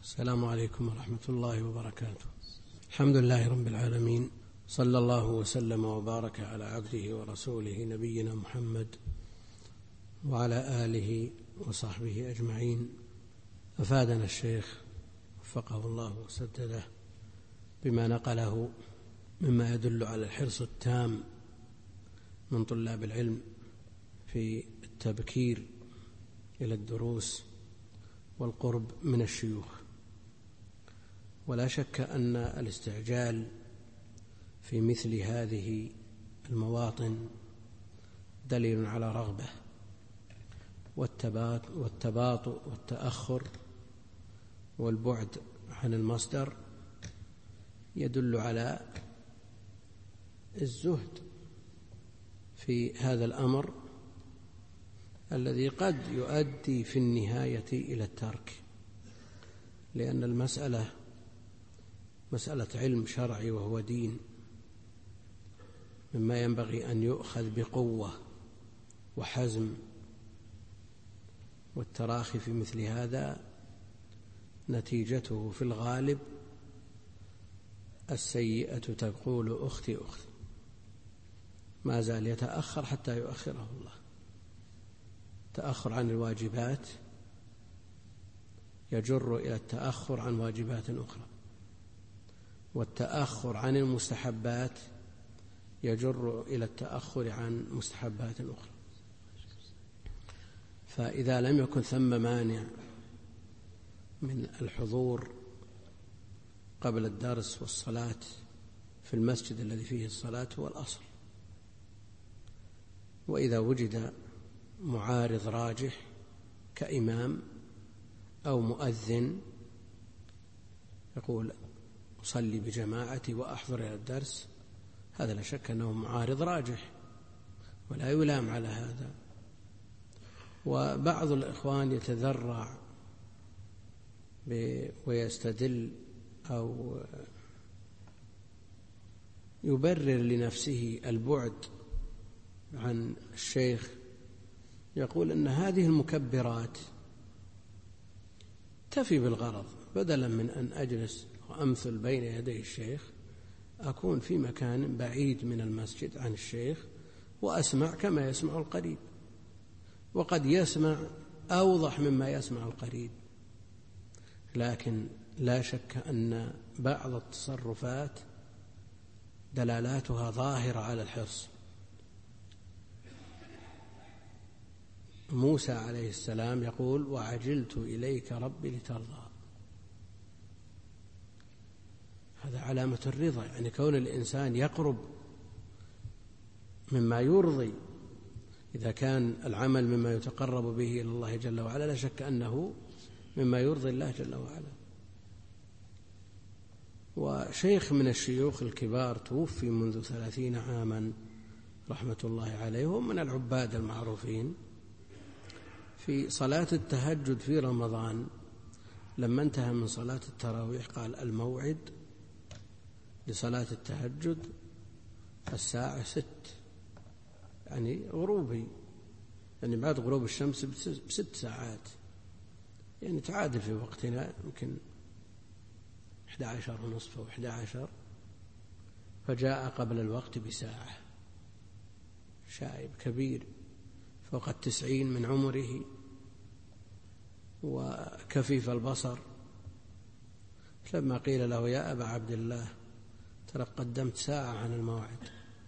السلام عليكم ورحمة الله وبركاته. الحمد لله رب العالمين، صلى الله وسلم وبارك على عبده ورسوله نبينا محمد وعلى آله وصحبه أجمعين. أفادنا الشيخ وفقه الله وسدده بما نقله مما يدل على الحرص التام من طلاب العلم في التبكير إلى الدروس والقرب من الشيوخ. ولا شك أن الاستعجال في مثل هذه المواطن دليل على رغبة، والتباطؤ والتأخر والبعد عن المصدر يدل على الزهد في هذا الأمر الذي قد يؤدي في النهاية إلى الترك، لأن المسألة مسألة علم شرعي وهو دين، مما ينبغي أن يؤخذ بقوة وحزم، والتراخي في مثل هذا نتيجته في الغالب السيئة تقول أختي أختي، ما زال يتأخر حتى يؤخره الله. التأخر عن الواجبات يجر إلى التأخر عن واجبات أخرى، والتأخر عن المستحبات يجر إلى التأخر عن مستحبات أخرى. فإذا لم يكن ثم مانع من الحضور قبل الدرس والصلاة في المسجد الذي فيه الصلاة هو الأصل. وإذا وجد معارض راجح كإمام أو مؤذن يقول أصلي بجماعتي وأحضر إلى الدرس، هذا لا شك أنه معارض راجح ولا يلام على هذا. وبعض الإخوان يتذرع ويستدل أو يبرر لنفسه البعد عن الشيخ، يقول أن هذه المكبرات تفي بالغرض، بدلا من أن أجلس وأمثل بين يدي الشيخ أكون في مكان بعيد من المسجد عن الشيخ وأسمع كما يسمع القريب، وقد يسمع أوضح مما يسمع القريب. لكن لا شك أن بعض التصرفات دلالاتها ظاهرة على الحرص. موسى عليه السلام يقول وعجلت إليك ربي لترضى، هذا علامة الرضا، يعني كون الإنسان يقرب مما يرضي. إذا كان العمل مما يتقرب به إلى الله جل وعلا لا شك أنه مما يرضي الله جل وعلا. وشيخ من الشيوخ الكبار توفي منذ 30 عاما رحمة الله عليه، وهم من العباد المعروفين. في صلاة التهجد في رمضان لما انتهى من صلاة التراويح قال الموعد لصلاة التهجد الساعة 6، يعني غروبي، يعني بعد غروب الشمس ب6 ساعات، يعني تعادل في وقتنا يمكن 11:30 أو 11، فجاء قبل الوقت بساعة. شايب كبير فوق 90 من عمره وكفيف البصر، لما قيل له يا أبا عبد الله ترى قدمت ساعة عن الموعد،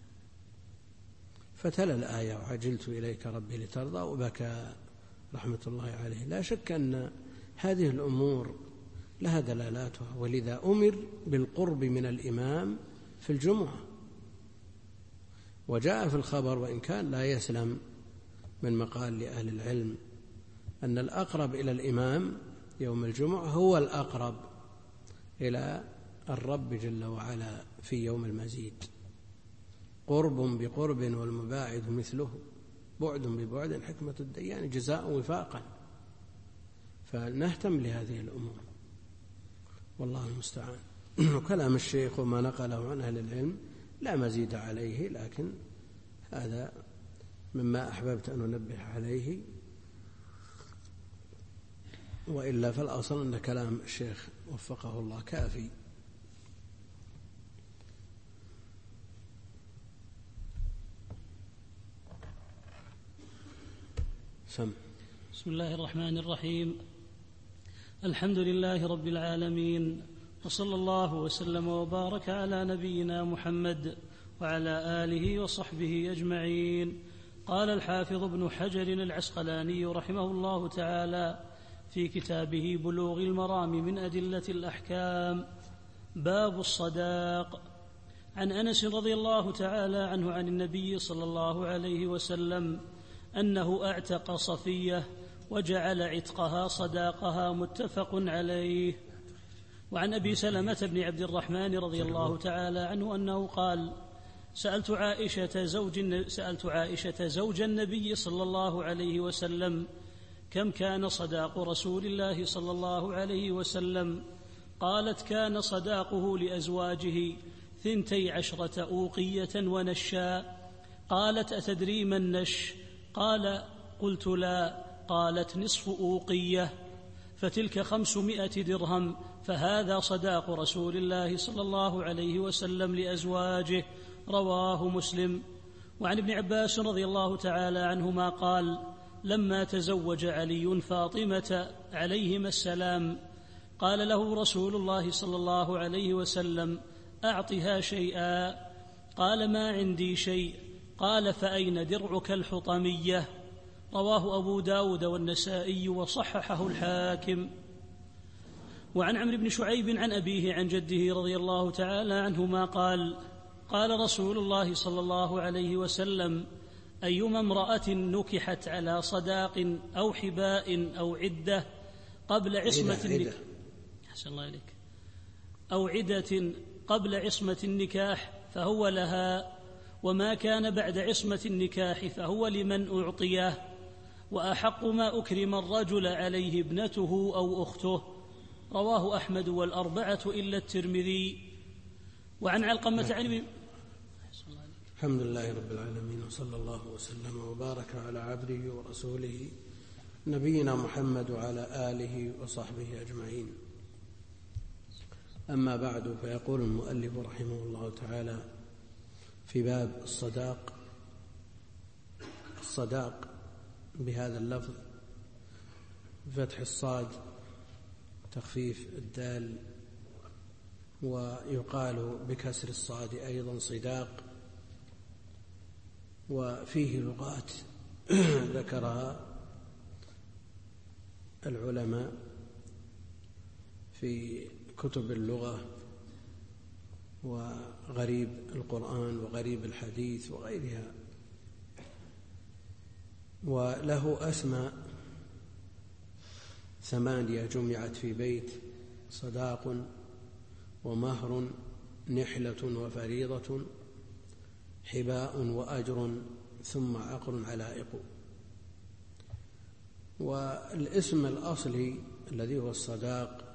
فتلا الآية وعجلت إليك ربي لترضى وبكى رحمة الله عليه. لا شك أن هذه الأمور لها دلالاتها، ولذا أمر بالقرب من الإمام في الجمعة. وجاء في الخبر وإن كان لا يسلم من مقال لأهل العلم أن الأقرب إلى الإمام يوم الجمعة هو الأقرب إلى الرب جل وعلا في يوم المزيد. قرب بقرب والمباعد مثله، بعد ببعد حكمة الديان جزاء وفاقا. فنهتم لهذه الأمور والله المستعان. وكلام الشيخ وما نقله عن أهل العلم لا مزيد عليه، لكن هذا مما أحببت أن أنبه عليه. وإلا فالأصل أن كلام الشيخ وفقه الله كافي. سم. بسم الله الرحمن الرحيم. الحمد لله رب العالمين، وصلى الله وسلم وبارك على نبينا محمد وعلى آله وصحبه أجمعين. قال الحافظ ابن حجر العسقلاني رحمه الله تعالى في كتابه بلوغ المرام من أدلة الأحكام: باب الصداق. عن أنس رضي الله تعالى عنه عن النبي صلى الله عليه وسلم أنه أعتق صفية وجعل عتقها صداقها، متفق عليه. وعن أبي سلمة بن عبد الرحمن رضي الله تعالى عنه أنه قال: سألت عائشة زوج النبي صلى الله عليه وسلم كم كان صداق رسول الله صلى الله عليه وسلم؟ قالت: كان صداقه لأزواجه 12 أوقية ونشا. قالت: أتدري ما النش؟ قال: قلت لا. قالت: نصف أوقية، فتلك 500 درهم، فهذا صداق رسول الله صلى الله عليه وسلم لأزواجه. رواه مسلم. وعن ابن عباس رضي الله تعالى عنهما قال: لما تزوج علي فاطمة عليهما السلام قال له رسول الله صلى الله عليه وسلم: أعطها شيئا. قال: ما عندي شيء. قال: فأين درعك الحطمية؟ رواه أبو داود والنسائي وصححه الحاكم. وعن عمرو بن شعيب عن أبيه عن جده رضي الله تعالى عنهما قال: قال رسول الله صلى الله عليه وسلم: أيما امرأة نكحت على صداق أو حباء أو عدة قبل عصمة أو عدة قبل عصمة النكاح فهو لها، وما كان بعد عصمة النكاح فهو لمن أعطيه، وأحق ما أكرم الرجل عليه ابنته أو أخته. رواه أحمد والأربعة إلا الترمذي. وعن علقمة عن الحمد لله رب العالمين، وصلى الله وسلم وبارك على عبده ورسوله نبينا محمد وعلى آله وصحبه أجمعين. أما بعد، فيقول المؤلف رحمه الله تعالى في باب الصداق بهذا اللفظ فتح الصاد تخفيف الدال، ويقال بكسر الصاد أيضا صداق. وفيه لغات ذكرها العلماء في كتب اللغة وغريب القرآن وغريب الحديث وغيرها، وله أسماء 8 جمعت في بيت: صداق، ومهر، نحلة وفريضة، حباء، وأجر، ثم عقر علائق. والاسم الأصلي الذي هو الصداق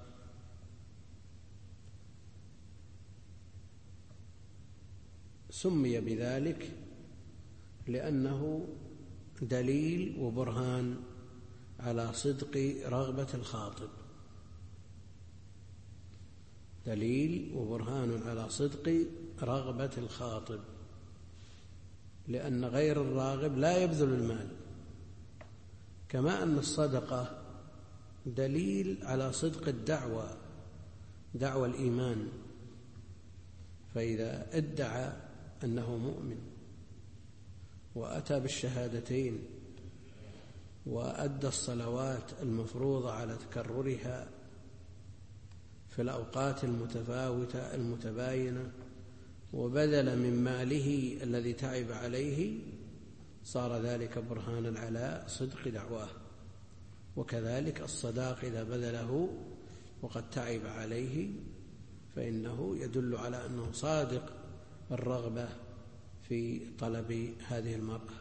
سمي بذلك لأنه دليل وبرهان على صدق رغبة الخاطب، دليل وبرهان على صدق رغبة الخاطب، لأن غير الراغب لا يبذل المال، كما أن الصدقة دليل على صدق الدعوة، دعوة الإيمان. فإذا ادعى أنه مؤمن وأتى بالشهادتين وأدى الصلوات المفروضة على تكررها في الأوقات المتفاوتة المتباينة، وبذل من ماله الذي تعب عليه، صار ذلك برهانا على صدق دعواه. وكذلك الصداق إذا بذله وقد تعب عليه فإنه يدل على أنه صادق الرغبة في طلب هذه المرأة.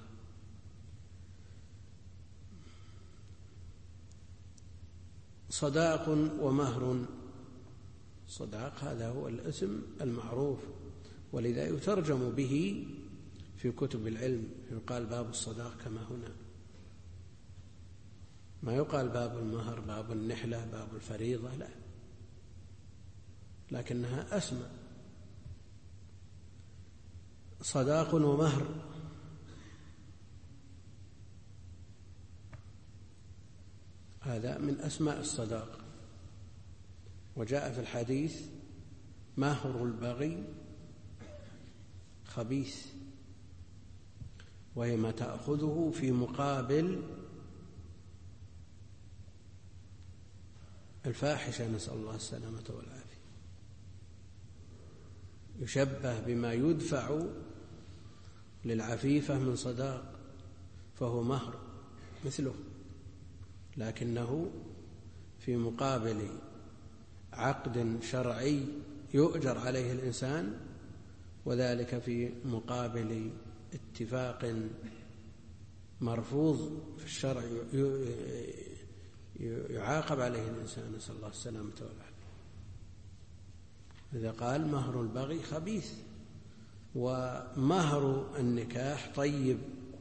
صداق ومهر. صداق هذا هو الاسم المعروف، ولذا يترجم به في كتب العلم، يقال باب الصداق كما هنا. ما يقال باب المهر، باب النحلة، باب الفريضة، لا، لكنها أسمى. صداق ومهر، هذا من أسماء الصداق. وجاء في الحديث: مهر البغي خبيث، وهي ما تأخذه في مقابل الفاحشة، نسأل الله السلامة والعافية. يشبه بما يدفع للعفيفة من صداق، فهو مهر مثله، لكنه في مقابل عقد شرعي يؤجر عليه الإنسان، وذلك في مقابل اتفاق مرفوض في الشرع يعاقب عليه الإنسان، نسأل الله السلامة والعافية. إذا قال مهر البغي خبيث، ومهر النكاح طيب،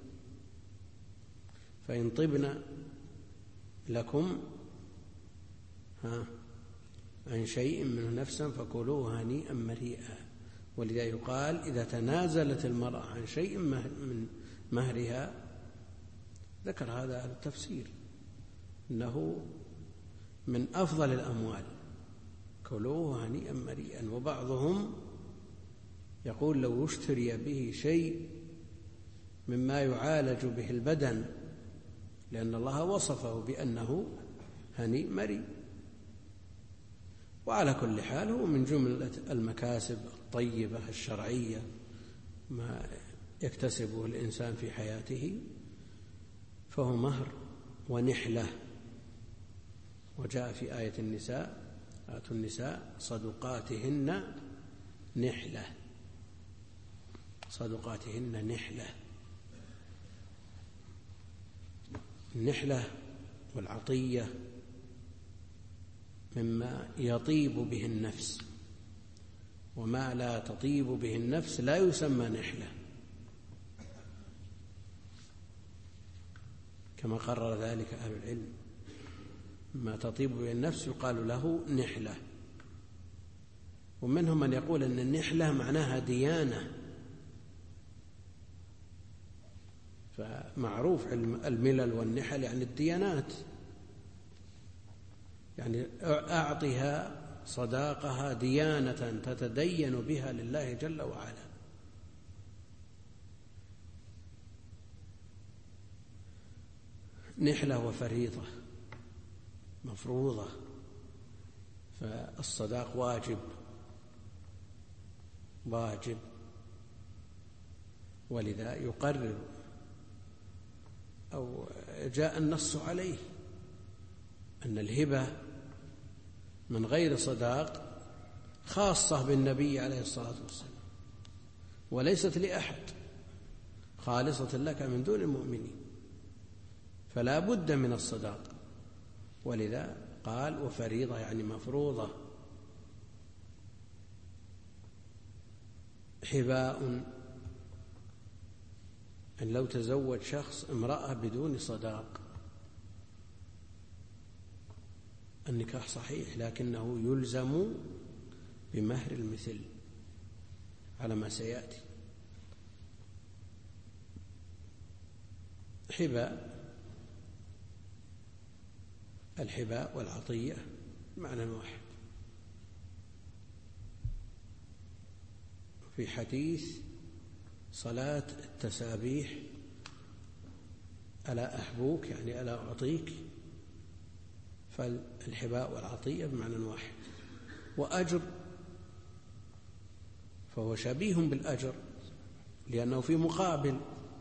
فإن طبن لكم عن شيء منه نفسا فكلوه هنيئا مريئا. ولذا يقال: إذا تنازلت المرأة عن شيء من مهرها، ذكر هذا التفسير أنه من أفضل الأموال، كلوه هنيئا مريئا. وبعضهم يقول: لو اشتري به شيء مما يعالج به البدن، لأن الله وصفه بأنه هنيء مريء. وعلى كل حال هو من جملة المكاسب الطيبة الشرعية، ما يكتسبه الإنسان في حياته، فهو مهر ونحلة. وجاء في آية النساء: آتوا النساء صدقاتهن نحلة، صدقاتهن نحلة. النحلة والعطية مما يطيب به النفس، وما لا تطيب به النفس لا يسمى نحلة، كما قرر ذلك أهل العلم. ما تطيب به النفس يقال له نحلة. ومنهم من يقول أن النحلة معناها ديانة، فمعروف الملل والنحل يعني الديانات، يعني أعطها صداقها ديانة تتدين بها لله جل وعلا. نحلة وفريضة مفروضة، فالصداق واجب، ولذا يقرر أو جاء النص عليه أن الهبة من غير صداق خاصة بالنبي عليه الصلاة والسلام، وليست لأحد، خالصة لك من دون المؤمنين، فلا بد من الصداق. ولذا قال: وفريضة يعني مفروضة. حباء، أن لو تزوج شخص امرأة بدون صداق النكاح صحيح، لكنه يلزم بمهر المثل على ما سيأتي. الحباء والعطية معنى واحد. في حديث صلاة التسابيح: ألا أحبوك يعني ألا أعطيك، فالحباء والعطية بمعنى واحد. وأجر، فهو شبيه بالأجر لأنه في مقابل،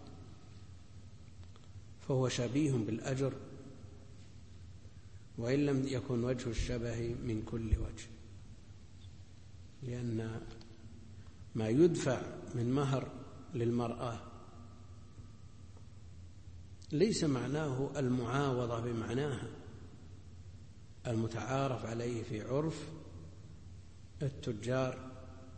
فهو شبيه بالأجر وإن لم يكن وجه الشبه من كل وجه، لأن ما يدفع من مهر للمرأة ليس معناه المعاوضة بمعناها المتعارف عليه في عرف التجار،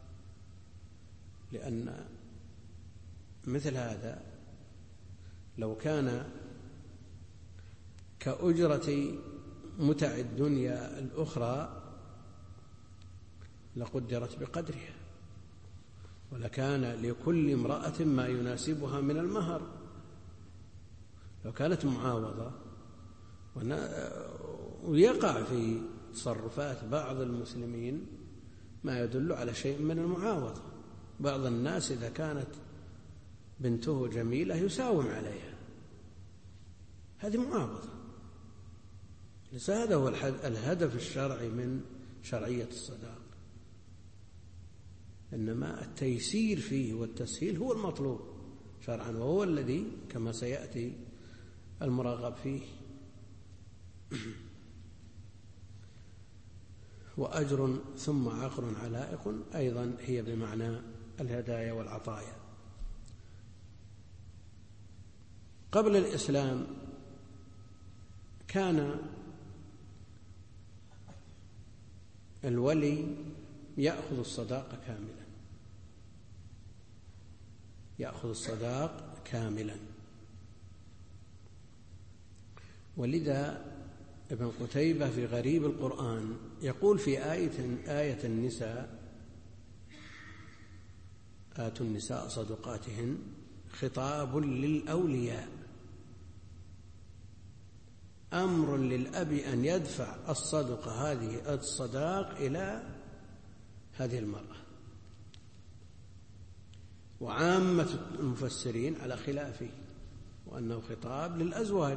لأن مثل هذا لو كان كأجرة متع الدنيا الأخرى لقدرت بقدرها، ولكان لكل امرأة ما يناسبها من المهر. لو كانت معاوضة، ويقع في تصرفات بعض المسلمين ما يدل على شيء من المعاوضة. بعض الناس إذا كانت بنته جميلة يساوم عليها، هذه معاوضة. ليس هذا هو الهدف الشرعي من شرعية الصداق، إنما التيسير فيه والتسهيل هو المطلوب شرعا، وهو الذي كما سيأتي المرغب فيه. وأجر ثم عقر علائق أيضا هي بمعنى الهدايا والعطايا. قبل الإسلام كان الولي يأخذ الصداق كاملا، يأخذ الصداق كاملا. ولذا ابن قتيبة في غريب القرآن يقول في آية النساء: آتوا النساء صدقاتهن، خطاب للأولياء، أمر للأب أن يدفع الصدقة هذه الصداق إلى هذه المرأة. وعامة المفسرين على خلافه، وأنه خطاب للأزواج.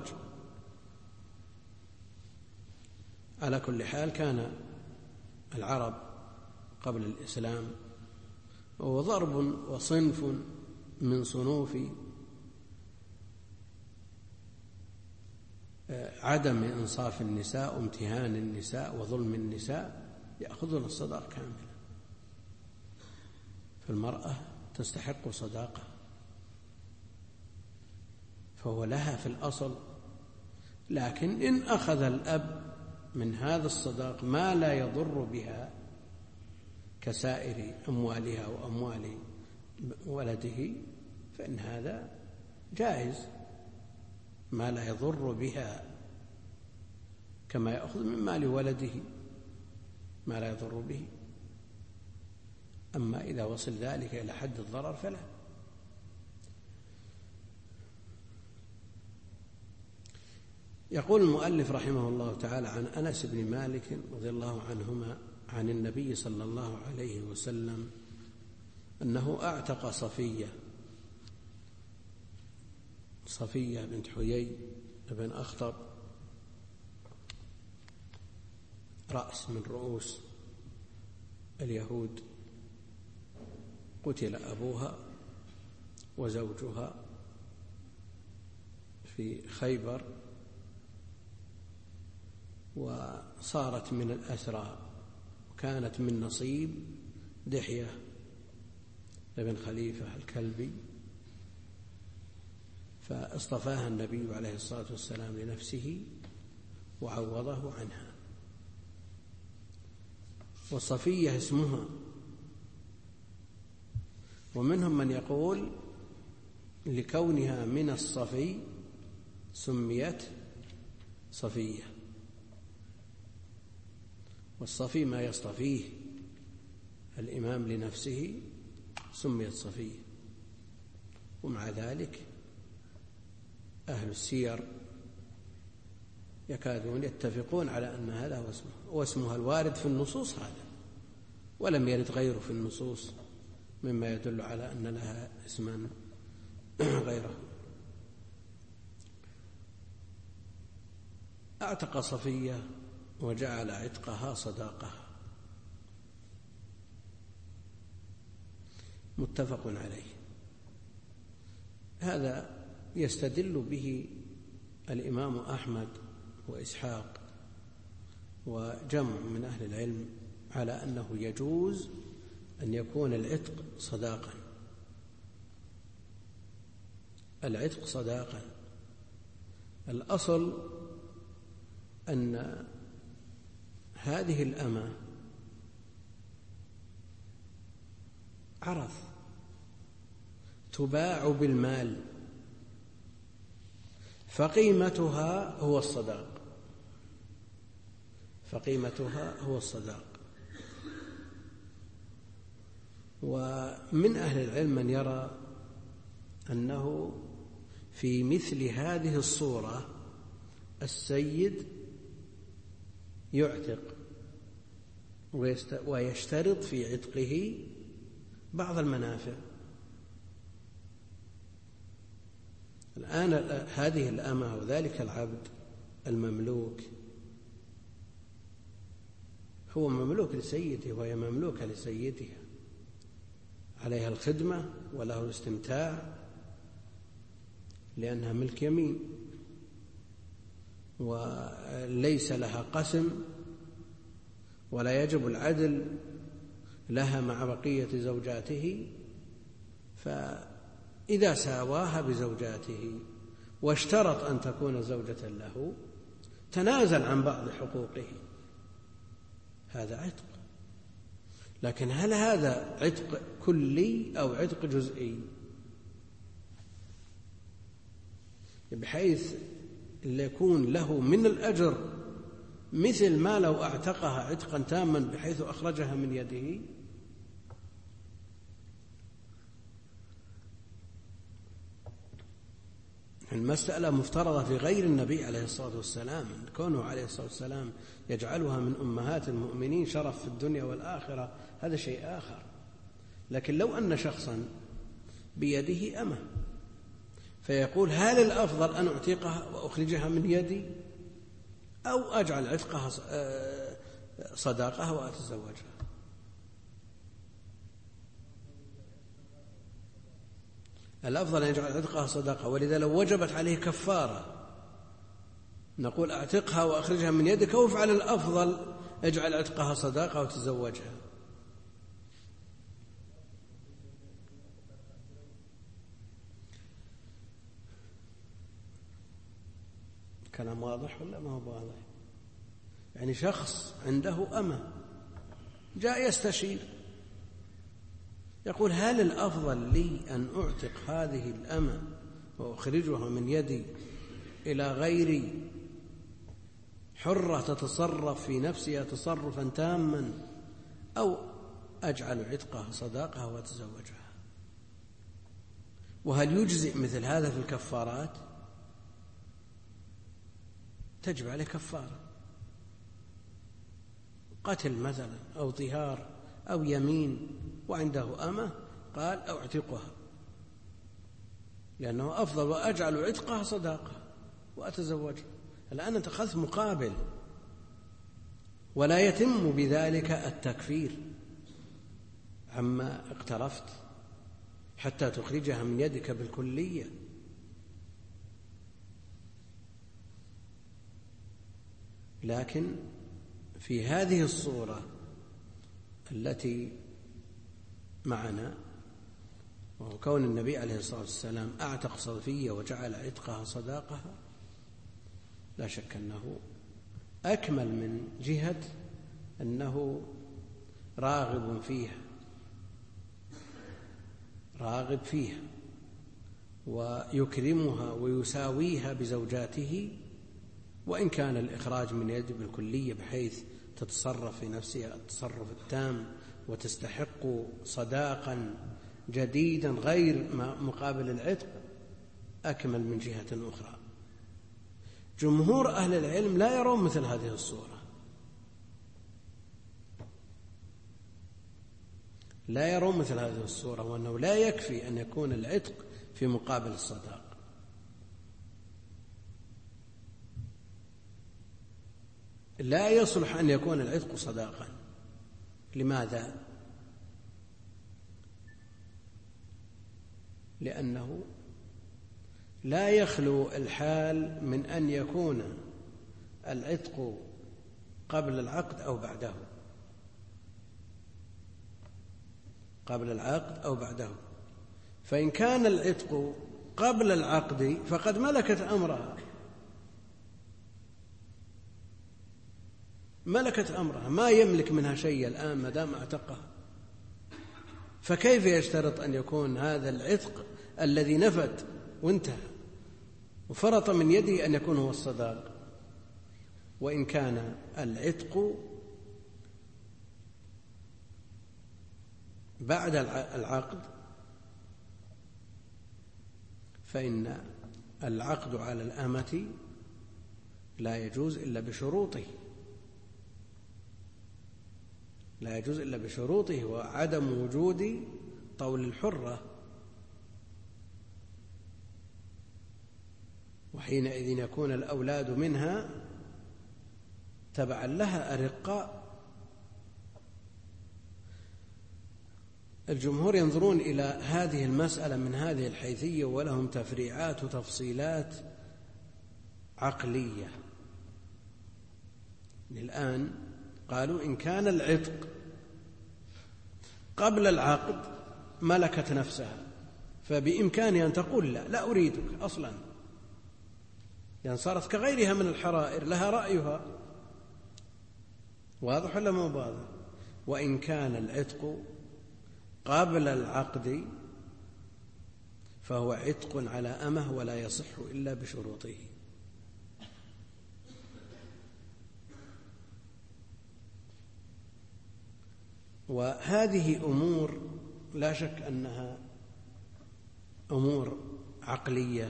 على كل حال كان العرب قبل الإسلام وهو ضرب وصنف من صنوف عدم إنصاف النساء وامتهان النساء وظلم النساء، يأخذون الصداق كاملا. فالمرأة تستحق صداقة، فهو لها في الأصل. لكن إن أخذ الأب من هذا الصداق ما لا يضر بها كسائر أموالها وأموال ولده، فإن هذا جائز، ما لا يضر بها كما يأخذ من مال ولده ما لا يضر به. أما إذا وصل ذلك إلى حد الضرر فلا. يقول المؤلف رحمه الله تعالى عن أنس بن مالك رضي الله عنهما عن النبي صلى الله عليه وسلم أنه أعتق صفية بنت حيي بن أخطب، رأس من رؤوس اليهود، قتل أبوها وزوجها في خيبر، وصارت من الأسرى، وكانت من نصيب دحية بن خليفة الكلبي، فاصطفاها النبي عليه الصلاة والسلام لنفسه وعوضه عنها. وصفية اسمها، ومنهم من يقول لكونها من الصفي سميت صفية، والصفي ما يصطفيه الإمام لنفسه سميت صفية. ومع ذلك أهل السير يكادون يتفقون على أن هذا هو اسمه، واسمها الوارد في النصوص هذا، ولم يرد غيره في النصوص مما يدل على أن لها اسما غيره. اعتق صفية وجعل عتقها صداقها، متفق عليه. هذا يستدل به الإمام أحمد وإسحاق وجمع من أهل العلم على أنه يجوز أن يكون العتق صداقا. العتق صداقا، الأصل أن هذه الأمة عرض تباع بالمال، فقيمتها هو الصداق، فقيمتها هو الصداق. ومن أهل العلم من يرى أنه في مثل هذه الصورة السيد يعتق ويشترط في عتقه بعض المنافع. الآن هذه الأمة وذلك العبد المملوك هو مملوك لسيده وهي مملوكة لسيدها، عليها الخدمة وله الاستمتاع لأنها ملك يمين، وليس لها قسم ولا يجب العدل لها مع بقية زوجاته. فإذا ساواها بزوجاته واشترط أن تكون زوجة له تنازل عن بعض حقوقه، هذا عتق. لكن هل هذا عتق كلي أو عتق جزئي؟ بحيث يكون له من الأجر مثل ما لو اعتقها عتقا تاما بحيث أخرجها من يده؟ المسألة مفترضة في غير النبي عليه الصلاة والسلام، كونه عليه الصلاة والسلام يجعلها من أمهات المؤمنين شرف في الدنيا والآخرة هذا شيء آخر. لكن لو أن شخصا بيده أمة فيقول هل الأفضل أن أعتقها وأخرجها من يدي أو أجعل عتقها صداقها وأتزوجها؟ الأفضل أن يجعل عتقها صداقة، ولذا لو وجبت عليه كفارة نقول أعتقها وأخرجها من يدك، وافعل الأفضل اجعل عتقها صداقة وتزوجها. كلام واضح ولا ما هو واضح؟ يعني شخص عنده أمة جاء يستشير يقول هل الأفضل لي أن أعتق هذه الأمة وأخرجها من يدي إلى غيري حرة تتصرف في نفسها تصرفا تاما، أو أجعل عتقها صداقها وأتزوجها؟ وهل يجزئ مثل هذا في الكفارات؟ تجب عليه كفارة، قتل مثلا أو طهار أو يمين وعنده أمة قال أعتقها لأنه أفضل، وأجعل عتقها صداقة وأتزوجها. الآن أنت أخذت مقابل، ولا يتم بذلك التكفير عما اقترفت حتى تخرجها من يدك بالكلية. لكن في هذه الصورة التي معنا، وهو كون النبي عليه الصلاة والسلام أعتق صفية وجعل عتقها صداقها، لا شك أنه أكمل من جهة أنه راغب فيها ويكرمها ويساويها بزوجاته، وإن كان الإخراج من يده بالكلية بحيث تتصرف في نفسها التصرف التام وتستحق صداقا جديدا غير مقابل العتق، أكمل من جهة أخرى. جمهور أهل العلم لا يرون مثل هذه الصورة، لا يرون مثل هذه الصورة، وأنه لا يكفي أن يكون العتق في مقابل الصداق. لا يصلح أن يكون العتق صداقا. لماذا؟ لأنه لا يخلو الحال من أن يكون العتق قبل العقد أو بعده، قبل العقد أو بعده. فإن كان العتق قبل العقد فقد ملكت أمرها، ملكت أمرها، ما يملك منها شيء الآن ما دام اعتقها. فكيف يشترط أن يكون هذا العتق الذي نفد وانتهى وفرط من يده أن يكون هو الصداق، وإن كان العتق بعد العقد فإن العقد على الأمة لا يجوز إلا بشروطه، لا يجوز إلا بشروطه، وعدم وجود طول الحرة، وحينئذ يكون الأولاد منها تبعا لها أرقاء. الجمهور ينظرون إلى هذه المسألة من هذه الحيثية، ولهم تفريعات وتفصيلات عقلية. الآن قالوا إن كان العتق قبل العقد ملكت نفسها، فبإمكانها أن تقول لا أريدك أصلا، يعني صارت كغيرها من الحرائر، لها رأيها. واضح ولا مو واضح؟ وإن كان العتق قبل العقد فهو عتق على أمه ولا يصح إلا بشروطه. وهذه أمور لا شك أنها أمور عقلية،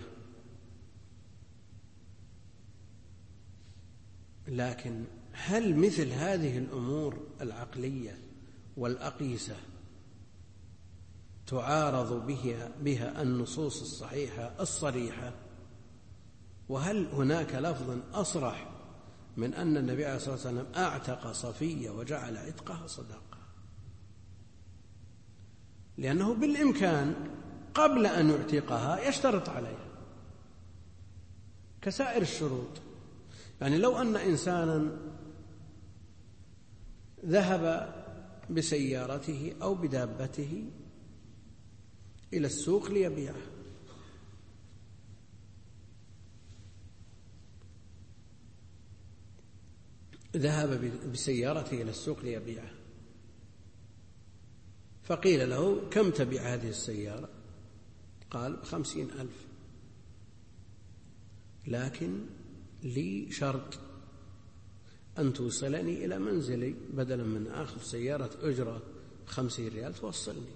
لكن هل مثل هذه الأمور العقلية والأقيسة تعارض بها النصوص الصحيحة الصريحة؟ وهل هناك لفظ أصرح من أن النبي عليه الصلاة والسلام أعتق صفية وجعل عتقها صدقة؟ لأنه بالإمكان قبل أن يعتقها يشترط عليها كسائر الشروط. يعني لو أن إنسانا ذهب بسيارته أو بدابته إلى السوق ليبيعها، ذهب بسيارته إلى السوق ليبيعها، فقيل له كم تبيع هذه السيارة؟ قال 50,000، لكن لي شرط أن توصلني إلى منزلي، بدلا من آخذ سيارة أجرة 50 ريال توصلني.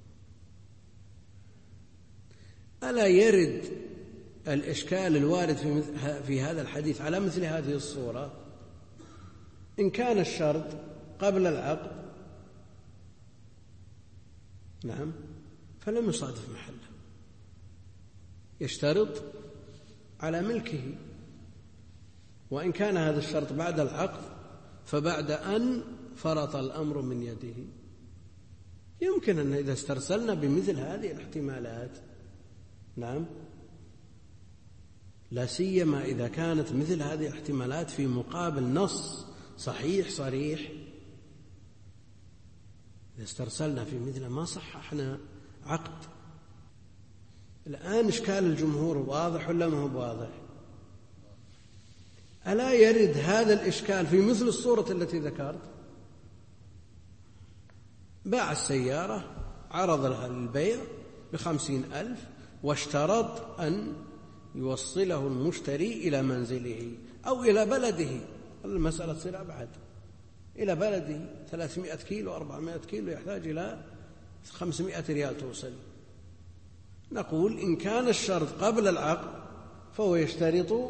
ألا يرد الإشكال الوارد في هذا الحديث على مثل هذه الصورة؟ إن كان الشرط قبل العقد نعم فلم يصادف محله، يشترط على ملكه. وإن كان هذا الشرط بعد العقد فبعد أن فرط الأمر من يده. يمكن أن إذا استرسلنا بمثل هذه الاحتمالات نعم، لا سيما إذا كانت مثل هذه الاحتمالات في مقابل نص صحيح صريح، إذا استرسلنا في مثل ما صححنا عقد. الآن إشكال الجمهور واضح ولا ما هو واضح؟ ألا يرد هذا الإشكال في مثل الصورة التي ذكرت؟ باع السيارة، عرض لها للبيع ب50,000، واشترط أن يوصله المشتري إلى منزله أو إلى بلده. المسألة تصير أبعد، إلى بلده 300 كيلو 400 كيلو، يحتاج إلى 500 ريال توصل. نقول إن كان الشرط قبل العقد فهو يشترط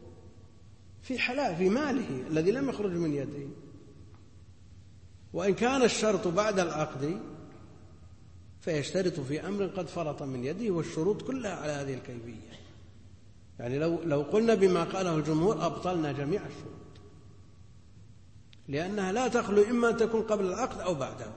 في ماله الذي لم يخرج من يده، وإن كان الشرط بعد العقد فيشترط في أمر قد فرط من يده، والشروط كلها على هذه الكيفية. يعني لو قلنا بما قاله الجمهور أبطلنا جميع الشروط، لأنها لا تخلو إما أن تكون قبل العقد أو بعده.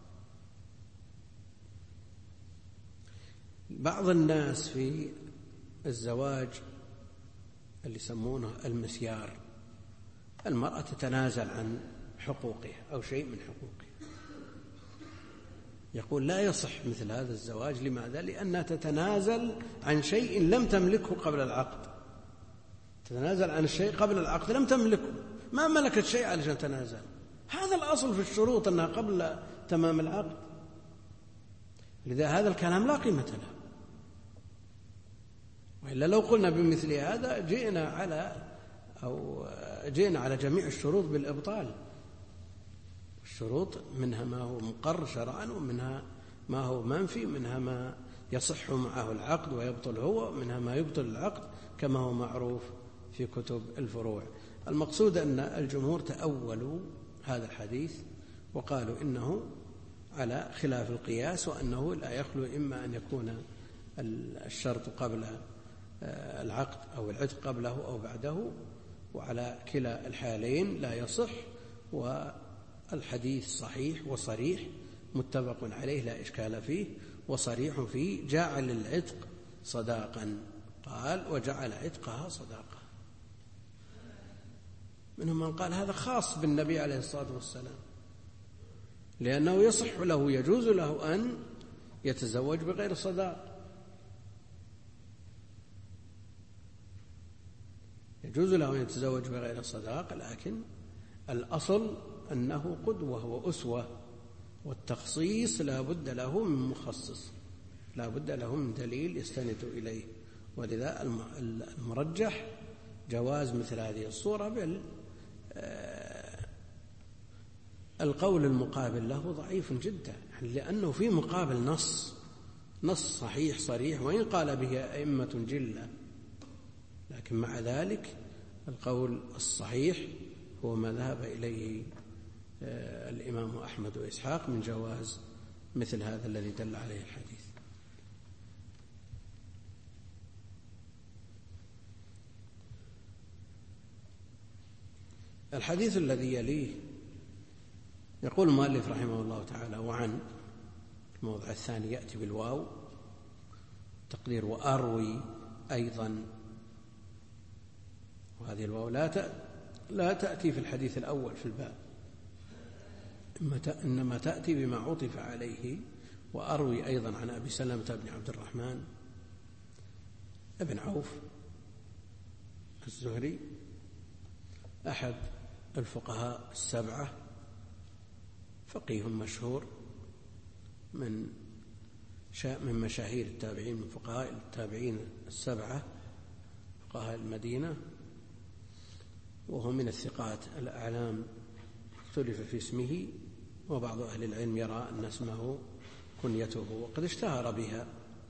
بعض الناس في الزواج اللي يسمونه المسيار، المرأة تتنازل عن حقوقها أو شيء من حقوقها، يقول لا يصح مثل هذا الزواج. لماذا؟ لأنها تتنازل عن شيء لم تملكه قبل العقد، تتنازل عن الشيء قبل العقد لم تملكه، ما ملكت شيء علشان تنازل. هذا الأصل في الشروط أنها قبل تمام العقد، لذا هذا الكلام لا قيمة له. وإلا لو قلنا بمثل هذا جئنا على جميع الشروط بالإبطال. الشروط منها ما هو مقر شرعا، ومنها ما هو منفي، منها ما يصح معه العقد ويبطل هو، ومنها ما يبطل العقد كما هو معروف في كتب الفروع. المقصود أن الجمهور تأولوا هذا الحديث وقالوا إنه على خلاف القياس، وأنه لا يخلو إما أن يكون الشرط قبل العقد أو العتق قبله أو بعده، وعلى كلا الحالين لا يصح. والحديث صحيح وصريح متفق عليه لا إشكال فيه، وصريح فيه جعل العتق صداقا، قال وجعل عتقها صداقة. منهم من قال هذا خاص بالنبي عليه الصلاة والسلام، لأنه يصح له يجوز له أن يتزوج بغير صداق، يجوز له أن يتزوج بغير صداق، لكن الأصل أنه قدوة وأسوة، والتخصيص لا بد له من مخصص، لا بد له من دليل يستند إليه. ولذا المرجح جواز مثل هذه الصورة، بل القول المقابل له ضعيف جدا، لأنه في مقابل نص صحيح صريح، وإن قال به أئمة جلة، لكن مع ذلك القول الصحيح هو ما ذهب إليه الإمام أحمد وإسحاق من جواز مثل هذا الذي دل عليه الحديث. الحديث الذي يليه يقول المؤلف رحمه الله تعالى: وعن، الموضع الثاني يأتي بالواو، تقدير وأروي أيضا، وهذه الواو لا تأتي في الحديث الأول في الباب، إنما تأتي بما عطف عليه. وأروي أيضا عن أبي سلمة بن عبد الرحمن بن عوف الزهري، أحد الفقهاء السبعة، فقيه مشهور من مشاهير التابعين، من فقهاء التابعين السبعة فقهاء المدينة، وهو من الثقات الأعلام، اختلف في اسمه، وبعض أهل العلم يرى أن اسمه كنيته، وقد اشتهر بها.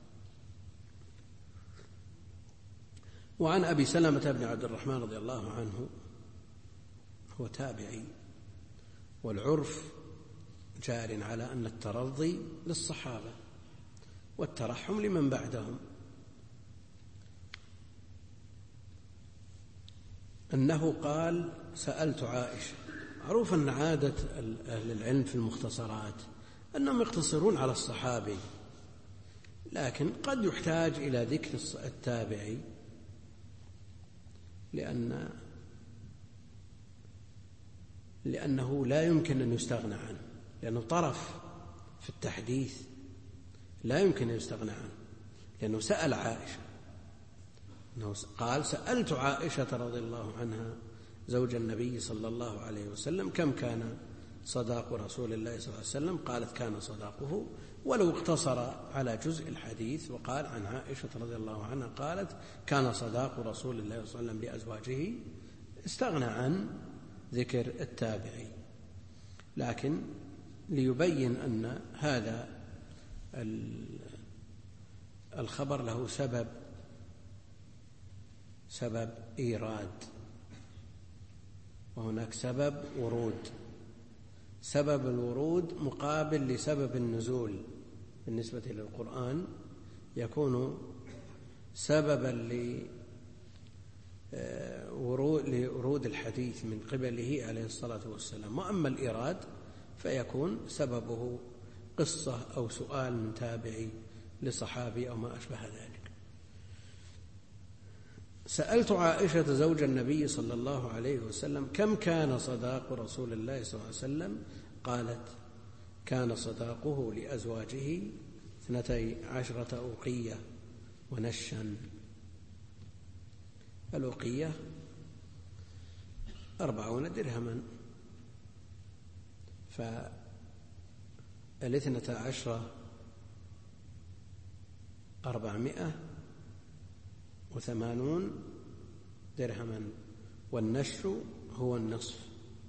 وعن أبي سلمة بن عبد الرحمن رضي الله عنه، هو تابعي، والعرف جار على أن الترضي للصحابة والترحم لمن بعدهم، أنه قال: سألت عائشة. معروف أن عادة أهل العلم في المختصرات أنهم يقتصرون على الصحابي، لكن قد يحتاج إلى ذكر التابعي، لأنه لا يمكن أن يستغنى عنه، لأنه طرف في التحديث لا يمكن أن يستغنى عنه، لأنه سأل عائشة، أنه قال: سألت عائشة رضي الله عنها زوج النبي صلى الله عليه وسلم كم كان صداق رسول الله صلى الله عليه وسلم؟ قالت: كان صداقه. ولو اقتصر على جزء الحديث وقال عن عائشة رضي الله عنها قالت: كان صداق رسول الله صلى الله عليه وسلم لأزواجه، استغنى عن ذكر التابعي. لكن ليبين أن هذا الخبر له سبب إيراد، وهناك سبب ورود. سبب الورود مقابل لسبب النزول، بالنسبة للقرآن يكون سببا لورود الحديث من قبله عليه الصلاة والسلام. وأما الإيراد فيكون سببه قصة أو سؤال من تابعي لصحابي أو ما أشبه ذلك. سألت عائشة زوج النبي صلى الله عليه وسلم كم كان صداق رسول الله صلى الله عليه وسلم؟ قالت: كان صداقه لأزواجه 12 أوقية ونشا. الأوقية 40 درهما، 12 400 و80 درهما، والنش هو النصف.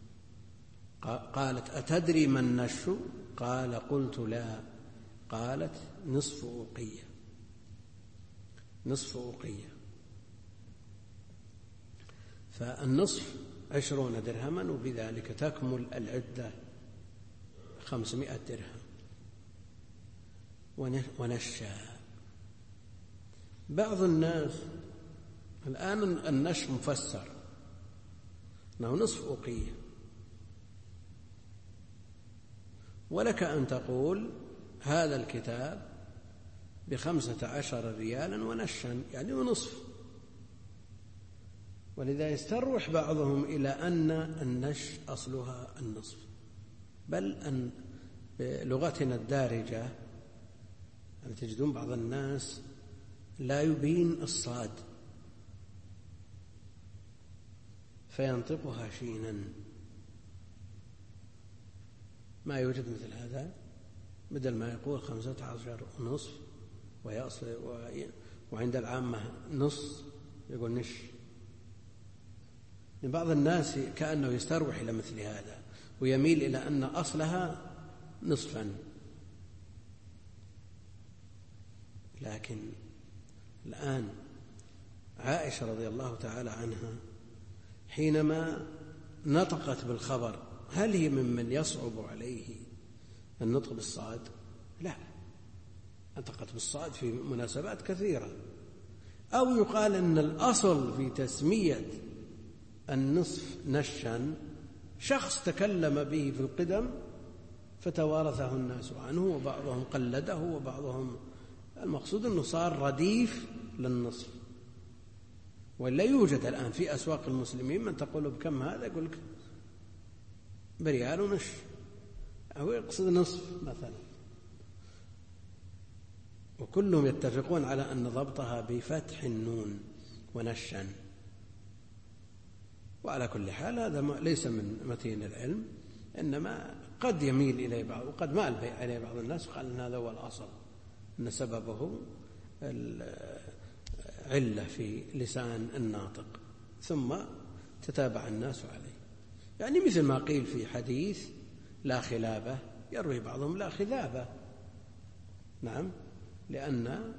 قالت: أتدري ما النش؟ قال: قلت: لا. قالت: نصف أوقية. نصف أوقية. فالنصف 20 درهما، وبذلك تكمل العدة 500 درهم. ونشا. بعض الناس الآن النش مفسر أنه نصف أوقية، ولك أن تقول هذا الكتاب ب15 ريالا ونشا، يعني ونصف. ولذا يستروح بعضهم إلى أن النش أصلها النصف، بل أن بلغتنا الدارجة أن تجدون بعض الناس لا يبين الصاد فينطقها شينا. ما يوجد مثل هذا، بدل ما يقول 15 ونصف وعند العامة نص يقول نش. بعض الناس كأنه يستروح إلى مثل هذا ويميل إلى أن أصلها نصفا، لكن الآن عائشة رضي الله تعالى عنها حينما نطقت بالخبر، هل هي ممن يصعب عليه النطق بالصاد؟ لا، نطقت بالصاد في مناسبات كثيرة. أو يقال أن الأصل في تسمية النصف نشا شخص تكلم به في القدم فتوارثه الناس عنه، وبعضهم قلده وبعضهم، المقصود أنه صار رديف للنصف. ولا يوجد الآن في أسواق المسلمين من تقول بكم هذا، يقول لك بريال ونش، أو يقصد نصف مثلا، وكلهم يتفقون على أن ضبطها بفتح النون ونشا. وعلى كل حال هذا ليس من متين العلم، إنما قد يميل إليه بعض، وقد مال إليه بعض الناس وقال أن هذا هو الأصل، أن سببه علة في لسان الناطق، ثم تتابع الناس عليه. يعني مثل ما قيل في حديث لا خلابة، يروي بعضهم لا خذابة. نعم، لأن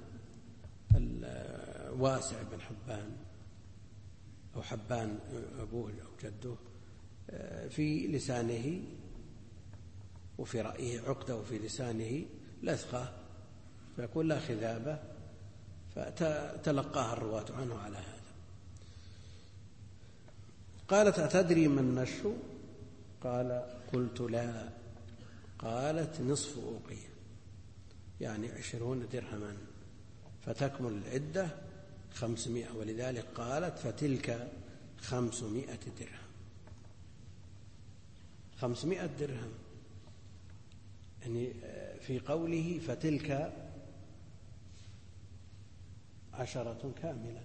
واسع بن حبان أو حبان أبوه أو جده في لسانه وفي رأيه عقدة وفي لسانه لثقة، فيقول لا خذابة، فتلقاها الرواة عنه على هذا. قالت: أتدري ما النش؟ قال: قلت: لا. قالت: نصف أوقية، يعني 20 درهما، فتكمل العدة 500. ولذلك قالت: فتلك 500 درهم. 500 درهم، يعني في قوله فتلك 10 كاملة،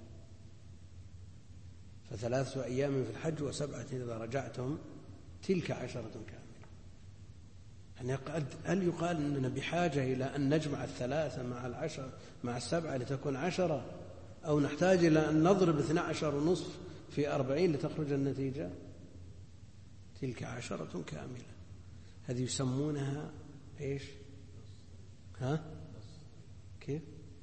ف3 أيام في الحج و7 إذا رجعتم، تلك 10 كاملة. يعني هل يقال أننا بحاجة إلى أن نجمع 3 مع 7 لتكون 10، أو نحتاج إلى أن نضرب 12.5 في 40 لتخرج النتيجة؟ تلك 10 كاملة. هذه يسمونها إيش؟ كيف؟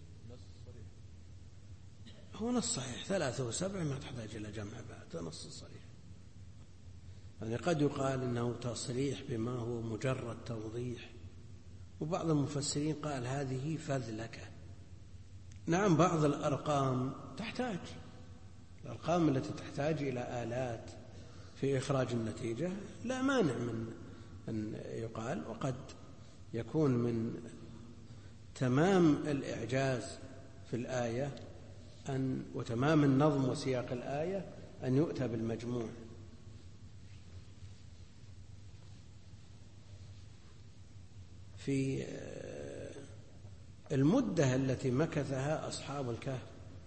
هو نص صحيح، 3 و7 ما تحتاج إلى جمع بعد، نص صحيح. يعني قد يقال إنه تصريح بما هو مجرد توضيح، وبعض المفسرين قال هذه فذلكة. نعم، بعض الأرقام تحتاج، الأرقام التي تحتاج إلى آلات في إخراج النتيجة لا مانع من أن يقال. وقد يكون من تمام الإعجاز في الآية وتمام النظم وسياق الآية أن يؤتى بالمجموع. في المدة التي مكثها أصحاب الكهف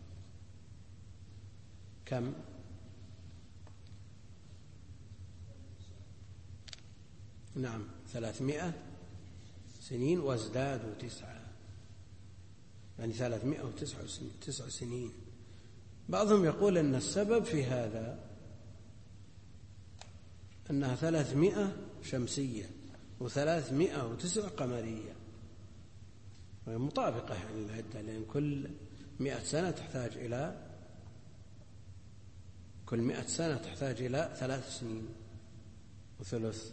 كم؟ نعم، 300 سنين وازدادوا 9، يعني 309 سنين. بعضهم يقول أن السبب في هذا أنها 300 شمسية و309 قمرية، وهي مطابقة يعني العدة، لأن كل 100 سنة تحتاج إلى 3 سنين وثلث.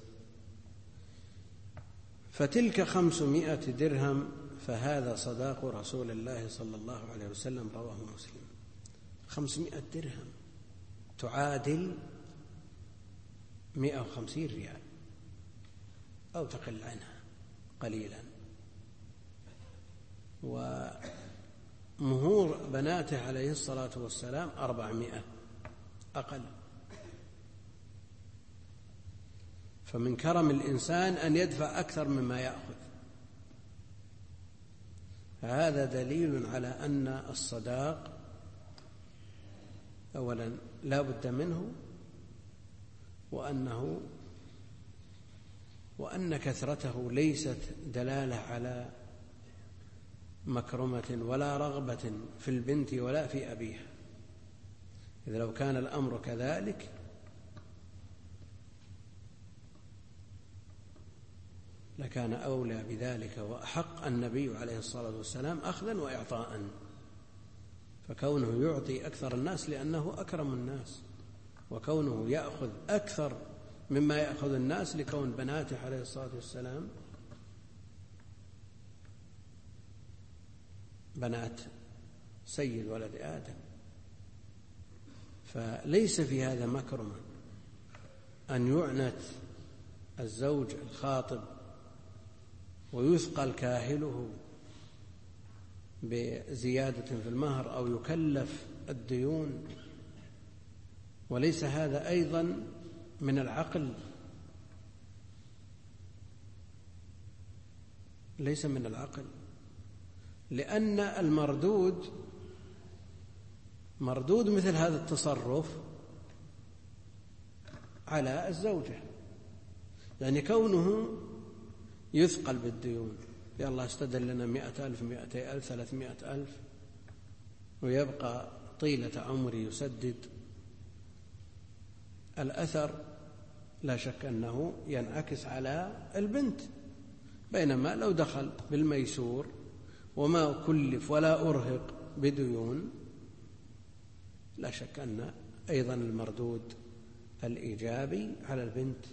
فتلك 500 درهم، فهذا صداق رسول الله صلى الله عليه وسلم، رواه مسلم. 500 درهم تعادل 150 ريال أو تقل عنها قليلا. ومهور بناته عليه الصلاة والسلام 400 أقل. فمن كرم الإنسان أن يدفع أكثر مما يأخذ. هذا دليل على أن الصداق أولا لا بد منه، وأن كثرته ليست دلالة على مكرمة ولا رغبة في البنت ولا في أبيها. إذا لو كان الأمر كذلك لكان أولى بذلك وأحق النبي عليه الصلاة والسلام أخذا وإعطاء. فكونه يعطي أكثر الناس لأنه أكرم الناس، وكونه يأخذ أكثر مما يأخذ الناس لكون بناته عليه الصلاة والسلام بنات سيد ولد آدم. فليس في هذا مكرما أن يعنت الزوج الخاطب ويثقل كاهله بزيادة في المهر أو يكلف الديون، وليس هذا أيضا من العقل، ليس من العقل، لأن مردود مثل هذا التصرف على الزوجة. يعني كونه يثقل بالديون، يا الله استدل لنا 100,000 200,000 300,000 ويبقى طيلة عمري يسدد، الأثر لا شك أنه ينعكس على البنت. بينما لو دخل بالميسور وما كلف ولا أرهق بديون لا شك أن أيضا المردود الإيجابي على البنت.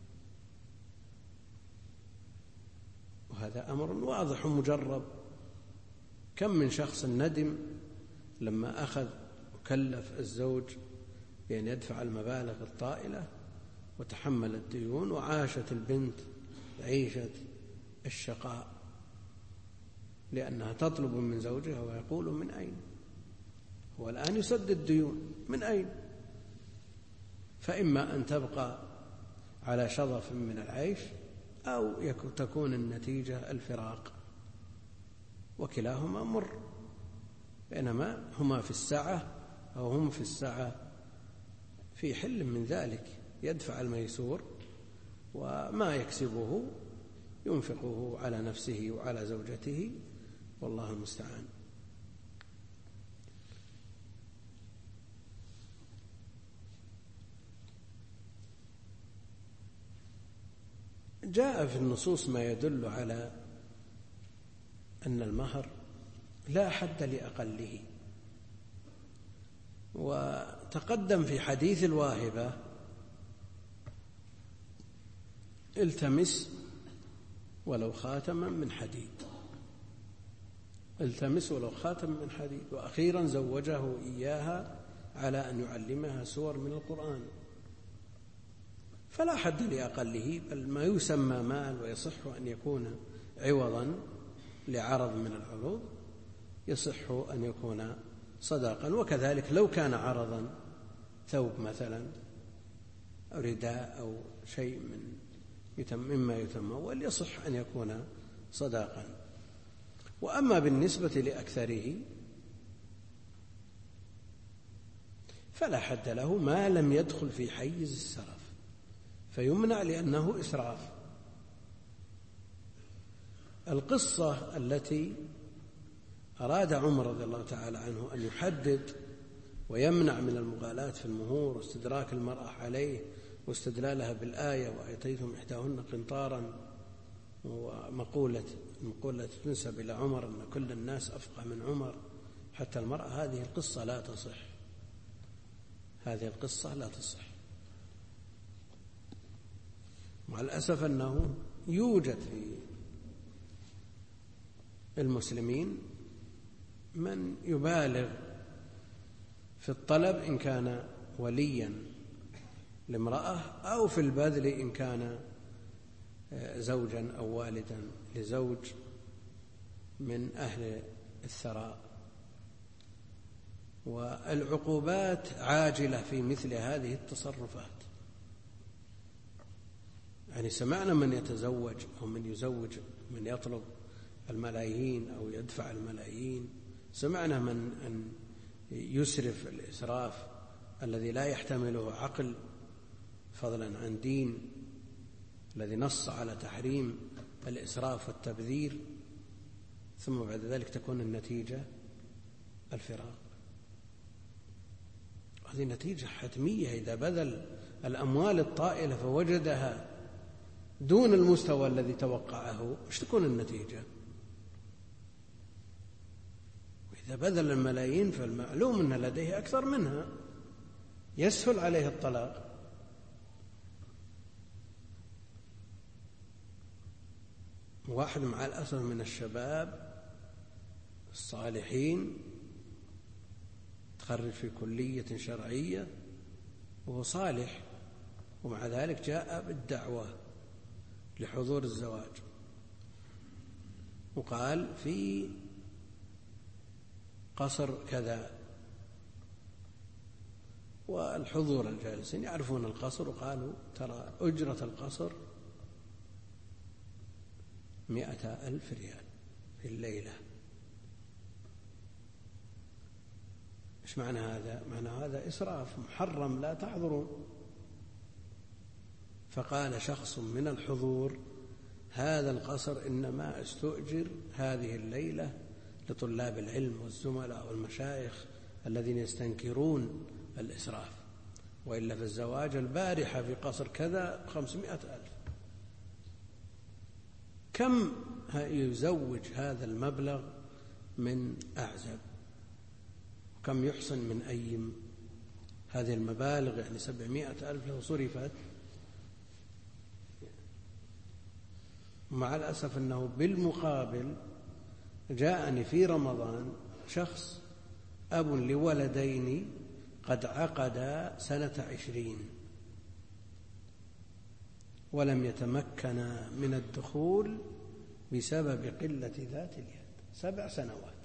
وهذا أمر واضح مجرب. كم من شخص ندم لما أخذ وكلف الزوج بأن يدفع المبالغ الطائلة وتحمل الديون، وعاشت البنت عيشة الشقاء لأنها تطلب من زوجها ويقول من أين؟ هو الآن يسدد ديون، من أين؟ فإما أن تبقى على شظف من العيش أو تكون النتيجة الفراق، وكلاهما مر. بينما هم في السعة في حل من ذلك، يدفع الميسور وما يكسبه ينفقه على نفسه وعلى زوجته، والله المستعان. جاء في النصوص ما يدل على أن المهر لا حد لأقله، وتقدم في حديث الواهبة: التمس ولو خاتما من حديد، التمس ولو خاتم من حديد. وأخيرا زوجه إياها على أن يعلمها سور من القرآن. فلا حد لأقله، بل ما يسمى مال ويصح أن يكون عوضا لعرض من العروض يصح أن يكون صداقا. وكذلك لو كان عرضا ثوب مثلا أو رداء أو شيء مما يتمول يصح أن يكون صداقا. وأما بالنسبة لأكثره فلا حد له ما لم يدخل في حيز السرف، فيمنع لأنه إسراف. القصة التي أراد عمر رضي الله تعالى عنه أن يحدد ويمنع من المغالاة في المهور واستدراك المرأة عليه واستدلالها بالآية وآتيتم إحداهن قنطارا، ومقولة تنسب إلى عمر أن كل الناس أفقه من عمر حتى المرأة. هذه القصة لا تصح، هذه القصة لا تصح. مع الأسف أنه يوجد في المسلمين من يبالغ في الطلب إن كان وليا لامرأة، أو في البذل إن كان زوجا أو والدا لزوج من أهل الثراء. والعقوبات عاجلة في مثل هذه التصرفات. يعني سمعنا من يتزوج أو من يزوج، من يطلب الملايين أو يدفع الملايين، سمعنا من أن يسرف الإسراف الذي لا يحتمله عقل فضلا عن دين، الذي نص على تحريم الإسراف والتبذير، ثم بعد ذلك تكون النتيجة الفراق. هذه نتيجة حتمية. إذا بذل الأموال الطائلة فوجدها دون المستوى الذي توقعه، ايش تكون النتيجة؟ وإذا بذل الملايين فالمعلوم أن لديه أكثر منها، يسهل عليه الطلاق. واحد مع الأسف من الشباب الصالحين تخرج في كلية شرعية وهو صالح، ومع ذلك جاء بالدعوة لحضور الزواج، وقال في قصر كذا، والحضور الجالسين يعرفون القصر، وقالوا ترى أجرة القصر 100,000 ريال في الليلة. إيش معنى هذا؟ معنى هذا إسراف محرم لا تحضرون. فقال شخص من الحضور: هذا القصر إنما استؤجر هذه الليلة لطلاب العلم والزملاء والمشايخ الذين يستنكرون الإسراف، وإلا في الزواج البارحة في قصر كذا 500,000. كم يزوج هذا المبلغ من أعزب؟ كم يحسن من أيم هذه المبالغ؟ يعني 700,000 لو صرفت. مع الأسف أنه بالمقابل جاءني في رمضان شخص أب لولدين قد عقدا سنة 20 ولم يتمكنا من الدخول بسبب قلة ذات اليد. 7 سنوات.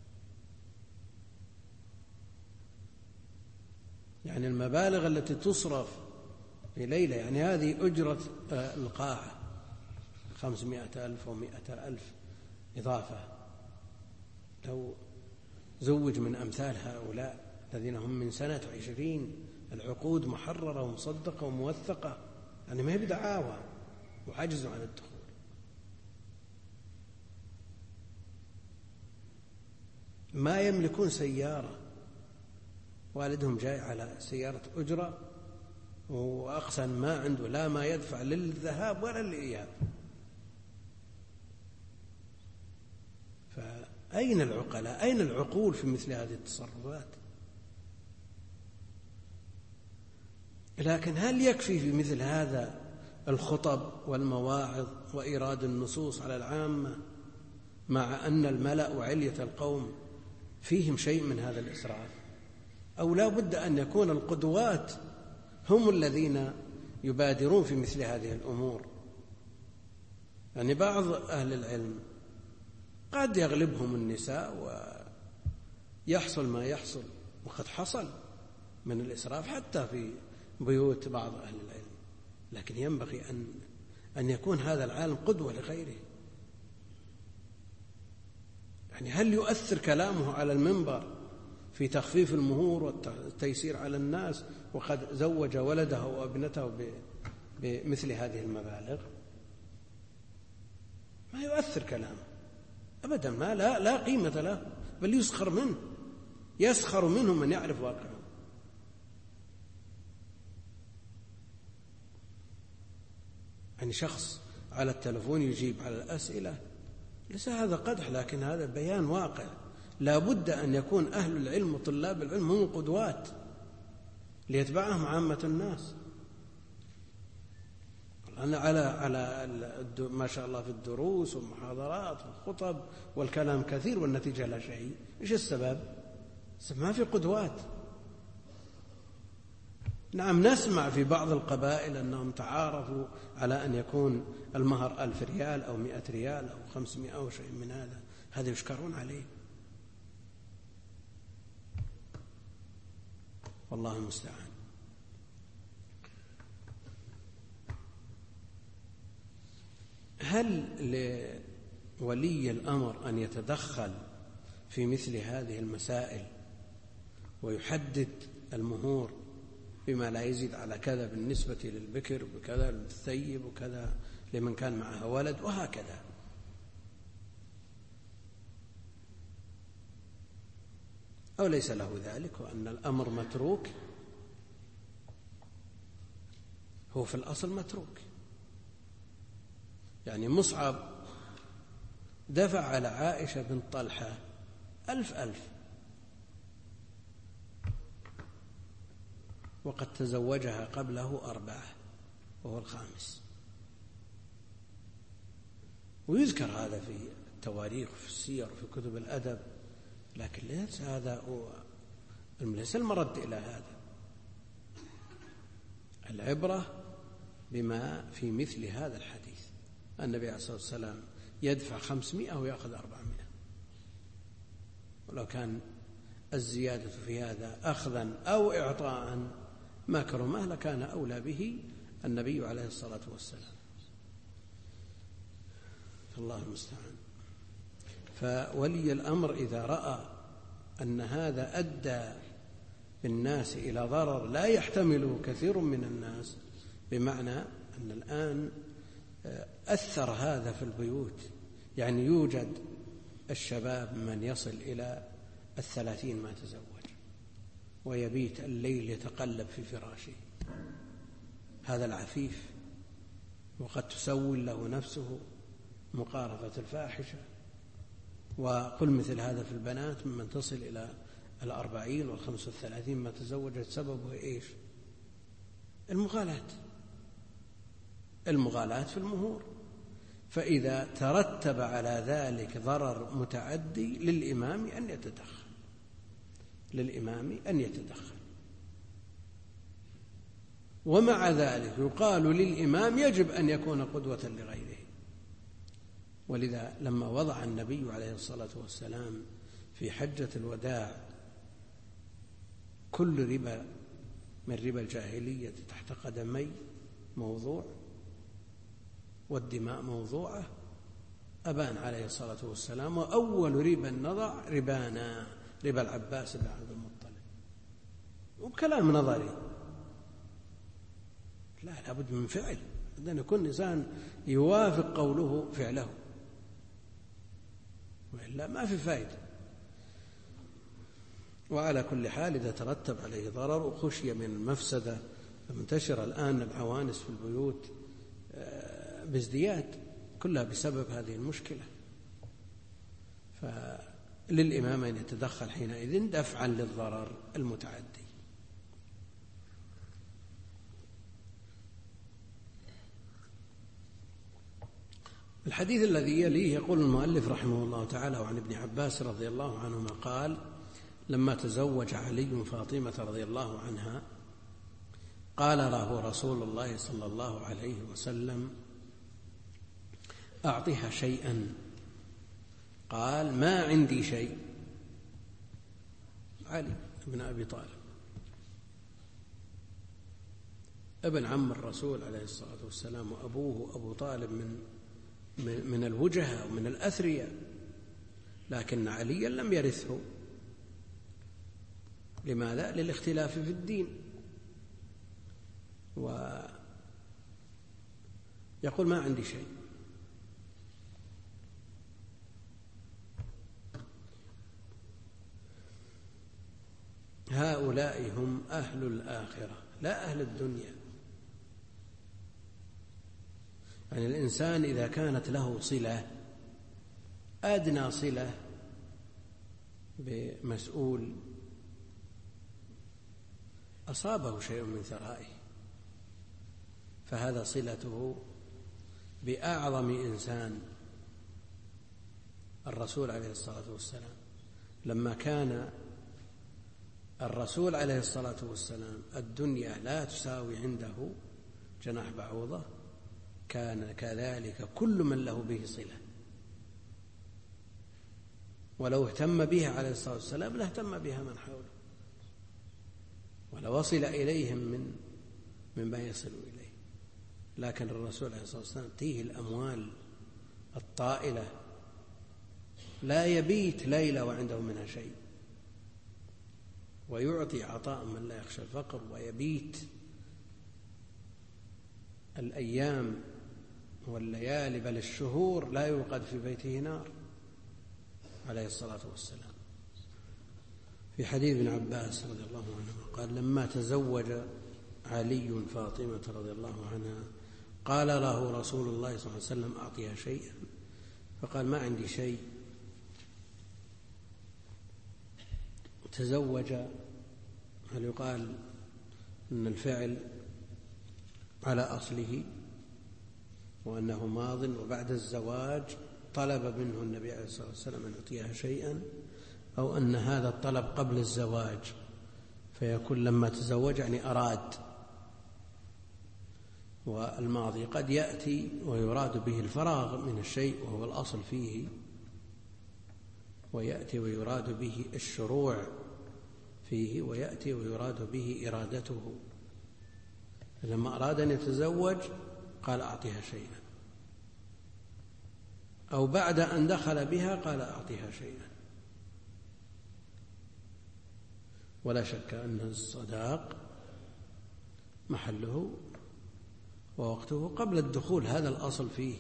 يعني المبالغ التي تصرف في ليلة، يعني هذه أجرة القاعة 500,000 أو 100,000 إضافة. لو زوج من أمثال هؤلاء الذين هم من سنة 20 العقود محررة ومصدقة وموثقة، يعني ما هي بدعاوى وعجزوا عن الدخول. ما يملكون سيارة، والدهم جاي على سيارة أجرة، وأقسى ما عنده لا ما يدفع للذهاب ولا للإياب. فأين العقلاء؟ أين العقول في مثل هذه التصرفات؟ لكن هل يكفي في مثل هذا الخطب والمواعظ وإيراد النصوص على العامة مع أن الملأ وعلية القوم فيهم شيء من هذا الإسراف؟ أو لا بد أن يكون القدوات هم الذين يبادرون في مثل هذه الأمور؟ يعني بعض أهل العلم قد يغلبهم النساء ويحصل ما يحصل، وقد حصل من الإسراف حتى في بيوت بعض أهل العلم، لكن ينبغي أن يكون هذا العالم قدوة لغيره. يعني هل يؤثر كلامه على المنبر في تخفيف المهور والتيسير على الناس وقد زوج ولده وابنته بمثل هذه المبالغ؟ ما يؤثر كلامه أبدا، ما لا قيمة له، بل يسخر منه. يسخر منهم من يعرف واقعهم. يعني شخص على التلفون يجيب على الأسئلة، ليس هذا قدح، لكن هذا بيان واقع. لا بد أن يكون أهل العلم وطلاب العلم هم قدوات ليتبعهم عامة الناس. أنا على ما شاء الله في الدروس والمحاضرات والخطب والكلام كثير والنتيجة لا شيء. إيش السبب؟ ما في قدوات. نعم، نسمع في بعض القبائل أنهم تعارفوا على أن يكون المهر 1000 ريال أو 100 ريال أو 500 أو شيء من هذا يشكرون عليه، والله المستعان. هل لولي الأمر أن يتدخل في مثل هذه المسائل ويحدد المهور بما لا يزيد على كذا بالنسبة للبكر وكذا للثيب وكذا لمن كان معها ولد وهكذا؟ أو ليس له ذلك وأن الأمر متروك؟ هو في الأصل متروك. يعني مصعب دفع على عائشة بنت طلحة 1000 وقد تزوجها قبله 4 وهو الخامس. ويذكر هذا في التواريخ وفي السير وفي كتب الأدب، لكن ليس هذا هو ليس المرد إلى هذا. العبرة بما في مثل هذا الحديث. النبي عليه الصلاة والسلام يدفع 500 ويأخذ 400، ولو كان الزيادة في هذا أخذا أو إعطاء مكرمة لكان أولى به النبي عليه الصلاة والسلام. الله المستعان. فولي الأمر إذا رأى أن هذا أدى بالناس إلى ضرر لا يحتمله كثير من الناس، بمعنى أن الآن أثر هذا في البيوت. يعني يوجد الشباب من يصل إلى 30 ما تزوج ويبيت الليل يتقلب في فراشه، هذا العفيف، وقد تسول له نفسه مقارفة الفاحشة. وقل مثل هذا في البنات ممن تصل إلى 40 و35 ما تزوجت، سببه إيش؟ المغالاة في المهور. فإذا ترتب على ذلك ضرر متعدي للإمام أن يتدخل. ومع ذلك يقال للإمام يجب أن يكون قدوة لغيره. ولذا لما وضع النبي عليه الصلاة والسلام في حجة الوداع كل ربا من ربا الجاهلية تحت قدمي موضوع والدماء موضوعة، أبان عليه الصلاة والسلام وأول ربا نضع ربانا، ربا العباس بن عبد المطلب. وبكلام نظري، لابد من فعل، أن يكون إنسان يوافق قوله فعله، وإلا ما في فائدة. وعلى كل حال إذا ترتب عليه ضرر وخشي من المفسدة، منتشر الآن العوانس في البيوت بازدياد، كلها بسبب هذه المشكلة. فللإمام أن يتدخل حينئذ دفعا للضرر المتعدي. الحديث الذي يليه يقول المؤلف رحمه الله تعالى: وعن ابن عباس رضي الله عنهما قال: لما تزوج علي فاطمة رضي الله عنها قال له رسول الله صلى الله عليه وسلم: أعطها شيئا. قال: ما عندي شيء. علي بن أبي طالب ابن عم الرسول عليه الصلاة والسلام، وأبوه أبو طالب من الوجهة ومن الأثرياء، لكن عليا لم يرثه. لماذا؟ للاختلاف في الدين. ويقول: ما عندي شيء. هؤلاء هم أهل الآخرة لا أهل الدنيا. يعني الإنسان إذا كانت له صلة، أدنى صلة بمسؤول، أصابه شيء من ثرائه، فهذا صلته بأعظم إنسان، الرسول عليه الصلاة والسلام. لما كان الرسول عليه الصلاة والسلام الدنيا لا تساوي عنده جناح بعوضة، كان كذلك كل من له به صلة، ولو اهتم بها عليه الصلاة والسلام لاهتم بها من حوله، ولوصل إليهم مما يصل إليه. لكن الرسول عليه الصلاة والسلام تيه الأموال الطائلة، لا يبيت ليلة وعنده منها شيء، ويعطي عطاء من لا يخشى الفقر، ويبيت الأيام والليالي بل الشهور لا يوقد في بيته نار عليه الصلاة والسلام. في حديث ابن عباس رضي الله عنه قال: لما تزوج علي فاطمة رضي الله عنها قال له رسول الله صلى الله عليه وسلم: أعطيها شيئا، فقال: ما عندي شيء. تزوج، هل يقال أن الفعل على أصله وأنه ماض، وبعد الزواج طلب منه النبي عليه الصلاة والسلام أن يعطيها شيئا، أو أن هذا الطلب قبل الزواج فيكون لما تزوج يعني أراد؟ والماضي قد يأتي ويراد به الفراغ من الشيء وهو الأصل فيه، ويأتي ويراد به الشروع فيه، ويأتي ويراد به إرادته. لما أراد أن يتزوج قال: أعطيها شيئا، أو بعد أن دخل بها قال: أعطيها شيئا. ولا شك أن الصداق محله ووقته قبل الدخول، هذا الأصل فيه،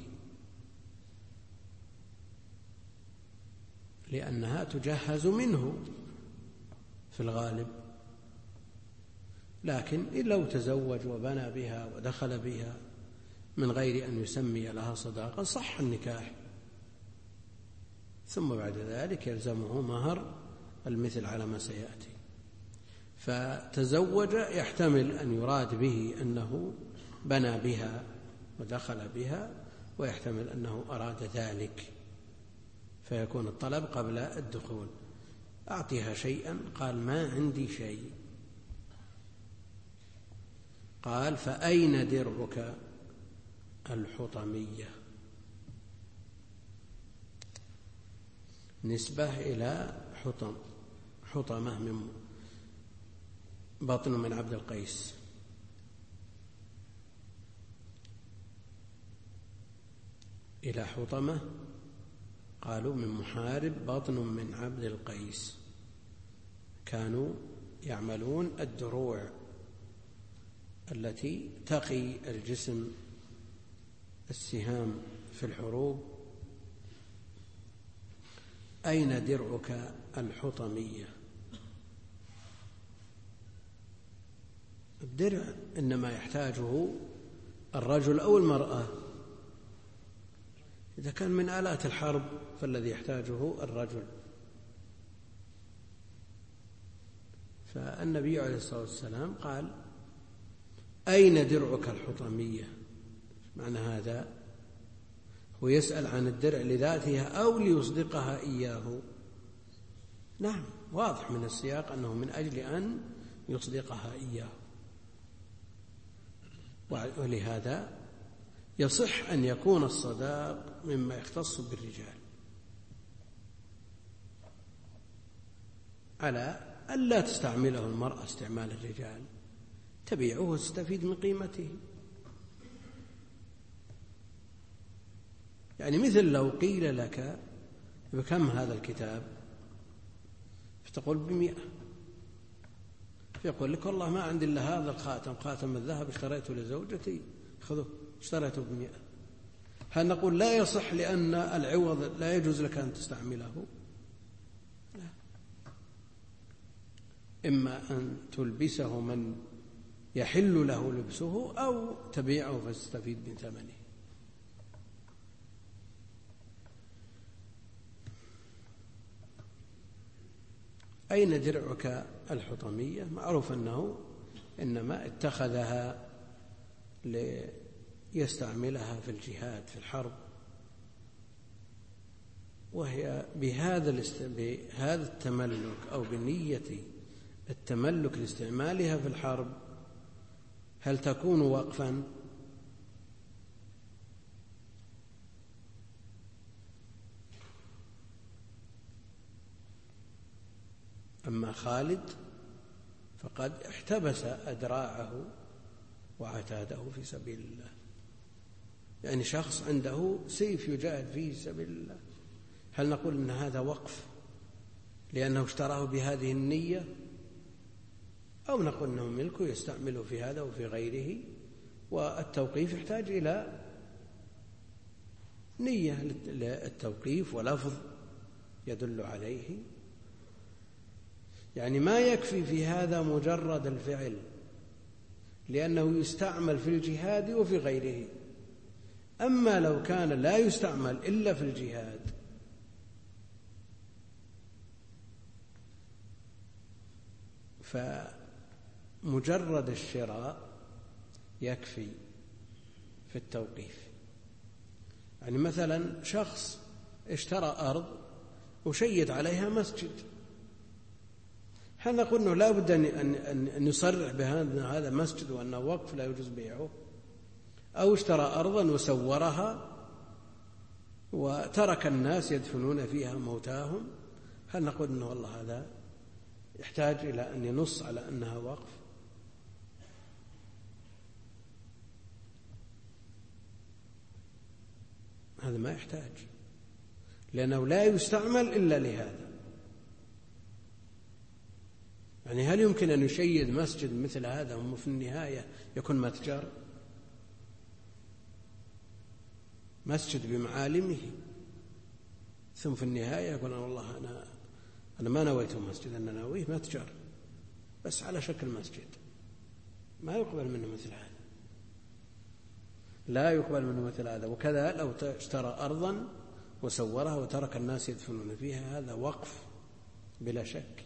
لأنها تجهز منه في الغالب. لكن لو تزوج وبنى بها ودخل بها من غير أن يسمي لها صداقة صح النكاح، ثم بعد ذلك يلزمه مهر المثل على ما سيأتي. فتزوج يحتمل أن يراد به أنه بنى بها ودخل بها، ويحتمل أنه أراد ذلك، فيكون الطلب قبل الدخول. أعطيها شيئا، قال: ما عندي شيء. قال: فأين درعك الحطمية؟ نسبة إلى حطمة من بطن من عبد القيس. إلى حطمة قالوا من محارب بطن من عبد القيس، كانوا يعملون الدروع التي تقي الجسم السهام في الحروب. أين درعك الحطمية؟ الدرع إنما يحتاجه الرجل أو المرأة. إذا كان من آلات الحرب فالذي يحتاجه الرجل. فالنبي عليه الصلاة والسلام قال: أين درعك الحطمية؟ معنى هذا هو يسأل عن الدرع لذاتها أو ليصدقها إياه. نعم، واضح من السياق أنه من أجل أن يصدقها إياه، ولهذا يصح أن يكون الصداق مما يختص بالرجال، على ألا تستعمله المرأة استعمال الرجال، تبيعه وتستفيد من قيمته. يعني مثل لو قيل لك: بكم هذا الكتاب؟ فتقول: ب100. فيقول لك: والله ما عندي إلا هذا الخاتم، خاتم الذهب اشتريته لزوجتي، خذه، اشتريته ب100. هل نقول لا يصح لأن العوض لا يجوز لك أن تستعمله؟ لا. إما أن تلبسه من يحل له لبسه أو تبيعه فتستفيد من ثمنه. أين درعك الحطمية؟ معروف أنه إنما اتخذها ليستعملها في الجهاد في الحرب، وهي بهذا التملك أو بنية التملك لاستعمالها في الحرب هل تكون وقفا؟ أما خالد فقد احتبس أدراعه وعتاده في سبيل الله، يعني شخص عنده سيف يجاهد فيه سبيل الله، هل نقول إن هذا وقف لأنه اشتراه بهذه النية، أو نقول أنه ملكه يستعمله في هذا وفي غيره؟ والتوقيف يحتاج إلى نية للتوقيف ولفظ يدل عليه، يعني ما يكفي في هذا مجرد الفعل لأنه يستعمل في الجهاد وفي غيره. أما لو كان لا يستعمل إلا في الجهاد فمجرد الشراء يكفي في التوقيف. يعني مثلا شخص اشترى أرض وشيد عليها مسجد، هل نقول أنه لا بد أن يصرح بأن هذا مسجد وأنه وقف لا يجوز بيعه؟ أو اشترى أرضا وسورها وترك الناس يدفنون فيها موتاهم، هل نقول أنه والله هذا يحتاج إلى أن ينص على أنها وقف؟ هذا ما يحتاج، لأنه لا يستعمل إلا لهذا. يعني هل يمكن أن يشيد مسجد مثل هذا وفي النهاية يكون متجر؟ مسجد بمعالمه ثم في النهاية يقول والله أنا ما نويته مسجد، أنا ناويه متجر بس على شكل مسجد، ما يقبل منه مثل هذا، لا يقبل منه مثل هذا. وكذا لو اشترى أرضا وسورها وترك الناس يدفنون فيها، هذا وقف بلا شك.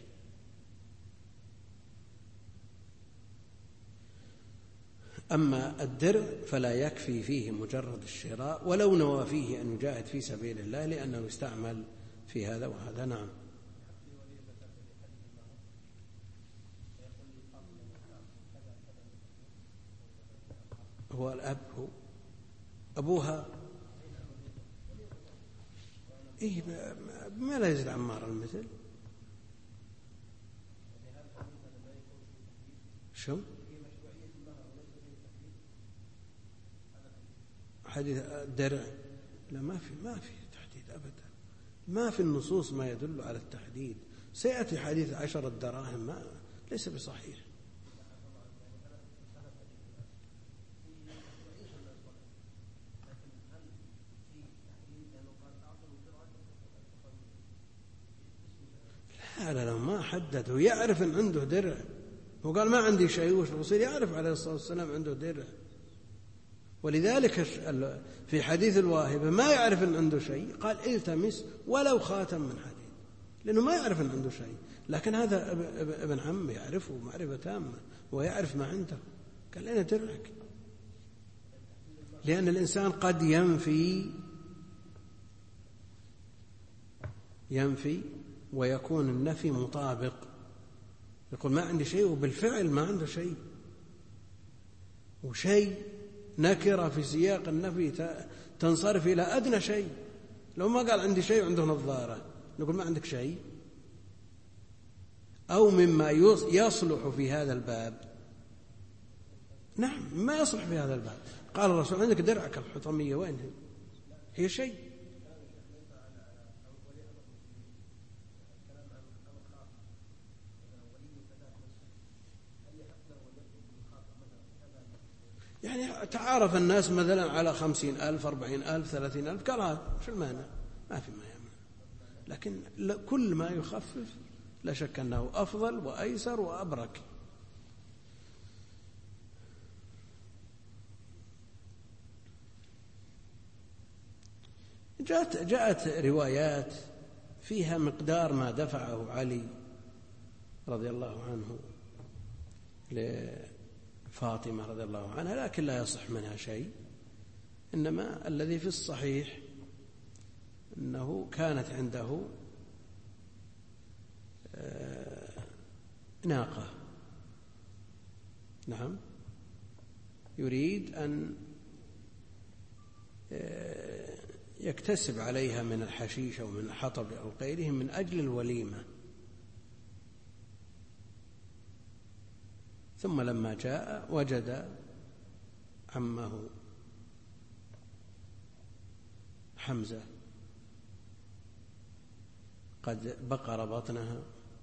أما الدرع فلا يكفي فيه مجرد الشراء ولو نوى فيه أن يجاهد في سبيل الله لأنه يستعمل في هذا وهذا. نعم. هو الأب، هو أبوها، إيه ما لا يزيد عمار المثل. شو حديث الدرع؟ لا، ما في تحديد أبدا، ما في النصوص ما يدل على التحديد. سيأتي حديث 10 دراهم، ما ليس بصحيح. لا ما حدد، ويعرف أن عنده درع، وقال ما عندي شيء، وش الرسول يعرف عليه الصلاة والسلام عنده درع. ولذلك في حديث الواهبة ما يعرف أن عنده شيء، قال التمس ولو خاتم من حديد، لأنه ما يعرف أن عنده شيء. لكن هذا ابن عم يعرفه معرفة تامة ويعرف ما عنده، قال أنا درعك. لأن الإنسان قد ينفي ويكون النفي مطابق، يقول ما عندي شيء وبالفعل ما عنده شيء، وشيء نكرة في سياق النفي تنصرف إلى أدنى شيء. لو ما قال عندي شيء وعنده نظارة نقول ما عندك شيء. أو مما يصلح في هذا الباب، نعم ما يصلح في هذا الباب. قال الرسول عندك درعك الحطمية، وين هي شيء؟ يعني تعارف الناس مثلا على 50,000 40,000 30,000، قال هذا شو المانع؟ ما في ما يمنع، لكن كل ما يخفف لا شك أنه أفضل وأيسر وأبرك. جاءت روايات فيها مقدار ما دفعه علي رضي الله عنه لفاطمة رضي الله عنها، لكن لا يصح منها شيء. إنما الذي في الصحيح أنه كانت عنده ناقة، نعم، يريد أن يكتسب عليها من الحشيش أو من الحطب أو غيره من أجل الوليمة. ثم لما جاء وجد عمه حمزة قد بقر بطنها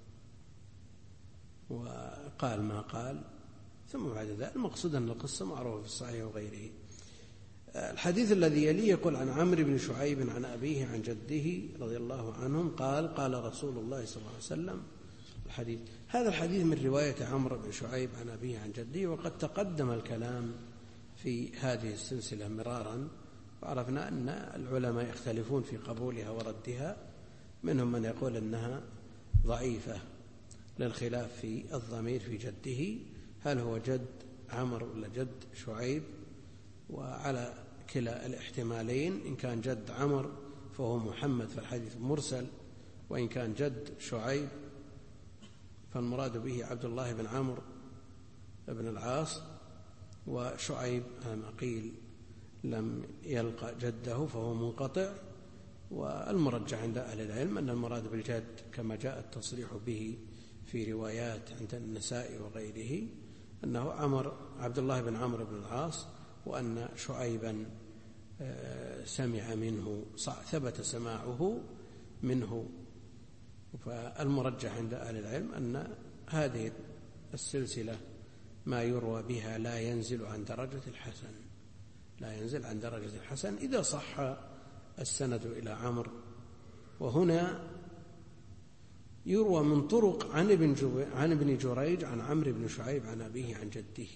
وقال ما قال. ثم بعد ذلك المقصود أن القصة معروفة في الصحيح وغيره. الحديث الذي يليه يقول عن عمرو بن شعيب عن أبيه عن جده رضي الله عنهم قال قال رسول الله صلى الله عليه وسلم. هذا الحديث من رواية عمرو بن شعيب عن أبيه عن جده، وقد تقدم الكلام في هذه السلسلة مرارا، وعرفنا أن العلماء يختلفون في قبولها وردها، منهم من يقول أنها ضعيفة للخلاف في الضمير في جده، هل هو جد عمرو ولا جد شعيب؟ وعلى كلا الاحتمالين، إن كان جد عمرو فهو محمد فالحديث مرسل، وإن كان جد شعيب فالمراد به عبد الله بن عمرو بن العاص، وشعيب ما قيل لم يلقى جده فهو منقطع. والمرجح عند أهل العلم أن المراد بالجد كما جاء التصريح به في روايات عند النسائي وغيره أنه عبد الله بن عمرو بن العاص، وأن شعيبا سمع منه، ثبت سماعه منه. فالمرجح عند أهل العلم أن هذه السلسلة ما يروى بها لا ينزل عن درجة الحسن، لا ينزل عن درجة الحسن إذا صح السند إلى عمرو. وهنا يروى من طرق عن ابن جريج عن عمرو بن شعيب عن أبيه عن جده،